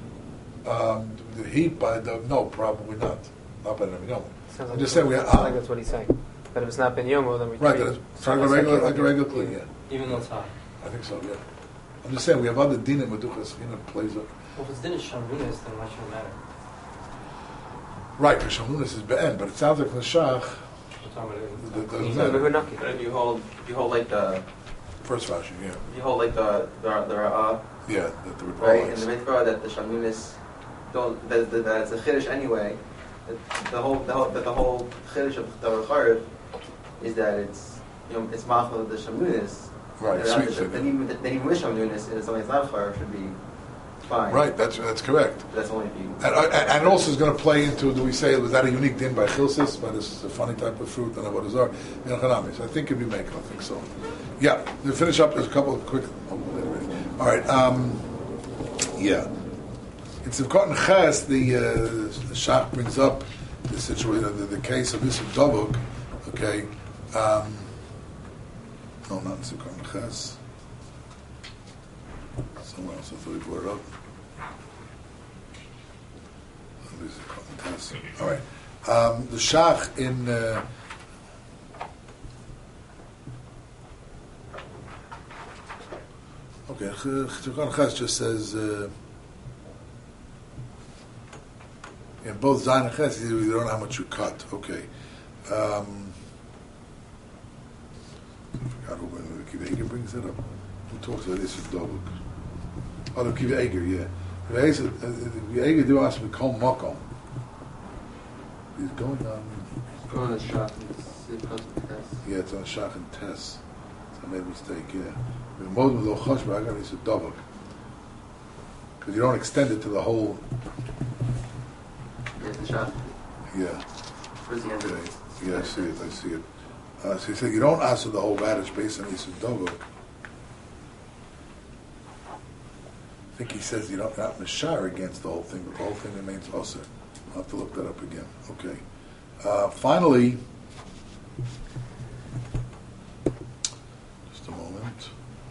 The heat probably not. Not by the yomo. I'm just saying we have. I think that's what he's saying. That if it's not ben yomo, then we right. That it's like a regular clean. Yeah. Even though it's hot. I think so. Yeah. I'm just saying we have other dinim with duchas sakina plays up. Well, if it's din is shamrunas, then why should it matter? Right, because shamrunas is be'en, but it sounds like the shach. But if you hold like the first Rashi, yeah. If you hold like the yeah, that the right in the mitzvah that the shamrunas don't that it's a chiddush anyway. The whole chiddush of the davar charif is that it's it's machal the shamnunis. Right, sweet. Then even with shamnunis, it's something that's not charif should be fine. Right, that's correct. That's only if you. And also is going to play into. Do we say was that a unique din by chilsis? But this is a funny type of fruit and what is our So I think if you make it, I think so. Yeah, to finish up, there's a couple of quick. All right. Yeah. In Tzivkot and Ches, the Shach brings up the situation, the case of Yisuf Dovuk. Okay, no, not in Tzivkot and Ches. Somewhere else, I thought we brought it up. All right, the Shach in. Okay, Tzivkot and Ches just says. In both Zayin and Ches, you don't know how much you cut. Okay. I forgot who brings it up. Who talks about this with Dovuk? Oh, the Kiva Eger, yeah. The Eger do ask me call Makom. He's going on. Go on the shop and see if it's test. Yeah, it's on Shach and Tess. So I made a mistake, yeah. The mode with the Chosh, but I got it's a Dovak. Because you don't extend it to the whole. Yeah, the shop. Yeah. Towards the end of Okay. it. Yeah, I see it. So he said you don't answer the whole radish based on Isur Dovak. I think he says you don't not mashar against the whole thing, but the whole thing remains osir. I'll have to look that up again. Okay. Finally, just a moment.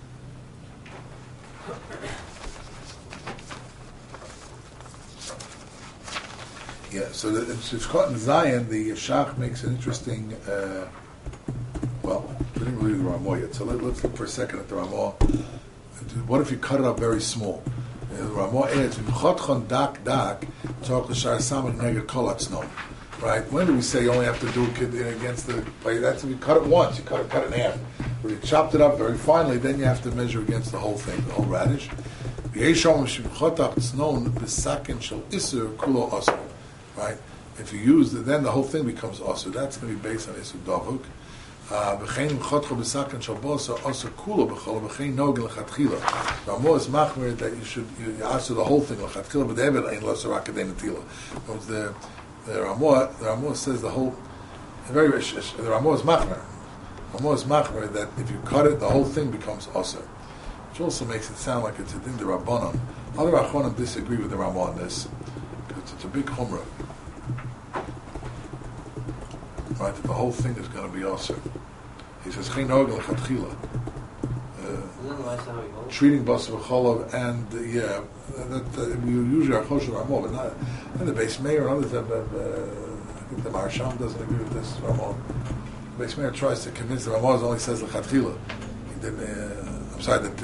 Yeah, so in Zion, the Shach makes an interesting. Well, we didn't read the Ramah yet, so let's look for a second at the Ramah. What if you cut it up very small? The Ramah adds, "V'chotchon dak dak tzorach l'shar samach neged kol atznon." Right? When do we say you only have to do it against the? That's if you cut it once, you cut it in half. When you chopped it up very finely, then you have to measure against the whole thing, the whole radish. V'yeshom shivchotach tznon b'sakin shel isur kulo osur. Right? If you use it, then the whole thing becomes osur. That's going to be based on isur davuk. V'chein chotcha b'sakin shel bosar osur kulo b'chol v'chein nogin lechatchila. Ramah is machmir that you answer the whole thing lechatchila, but David ain't losar akadei netila. The Ramah says the whole. The Ramah is machmir. Ramah is machmir that if you cut it, the whole thing becomes osur. Which also makes it sound like it's a din d'Rabbanan. Other Achronim disagree with the Ramah on this. It's a big chumrah, right? That the whole thing is going to be also. He says "Chein nogel lechatchila." Treating basar v'cholav, and that we usually are choshev Ramah, but not. And the Beis Meir and others. I think the Marsham doesn't agree with this Ramah. The Beis Meir tries to convince the Ramah only says lechatchila. He didn't. I'm sorry that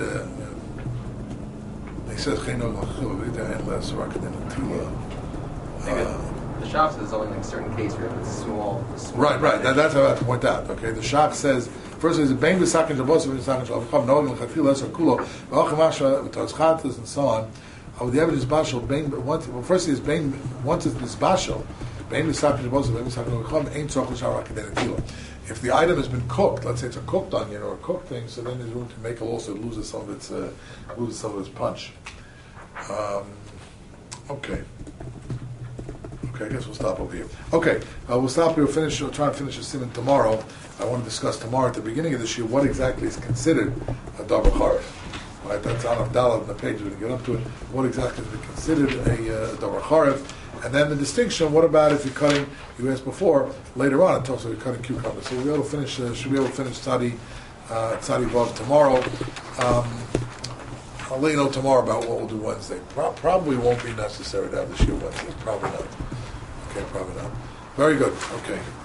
he says "Chein nogel lechatchila," but he didn't less rakadin lechatchila. The shop says only like a certain case where it's small. Right. That's what I have to point out. Okay, the Shach says first is bein b'sakin shabos b'sakin shalacham noegin lechatchila esar kulo v'achim asha v'tazchatas and so on. The evidence bashal bein first is bein once it's bashal bein b'sakin shabos bein b'sakin shalacham ain't tzorach l'shar akadei netila. If the item has been cooked, let's say it's a cooked onion or a cooked thing, so then there's room to make it also loses some of its punch. Okay, I guess we'll stop over here. Okay, we'll stop here. We'll try and finish the simon tomorrow. I want to discuss tomorrow at the beginning of this year what exactly is considered a davar charif. Right, that's on Abdallah on the page. We're going to get up to it. What exactly is considered a davar charif, and then the distinction. What about if you're cutting? You asked before. Later on, it talks about you're cutting cucumbers. So we'll be able to finish. Should be able to finish Tzadi Vav tomorrow. I'll let you know tomorrow about what we'll do Wednesday. Probably won't be necessary to have this year Wednesday. Probably not. Okay, probably not. Very good. Okay.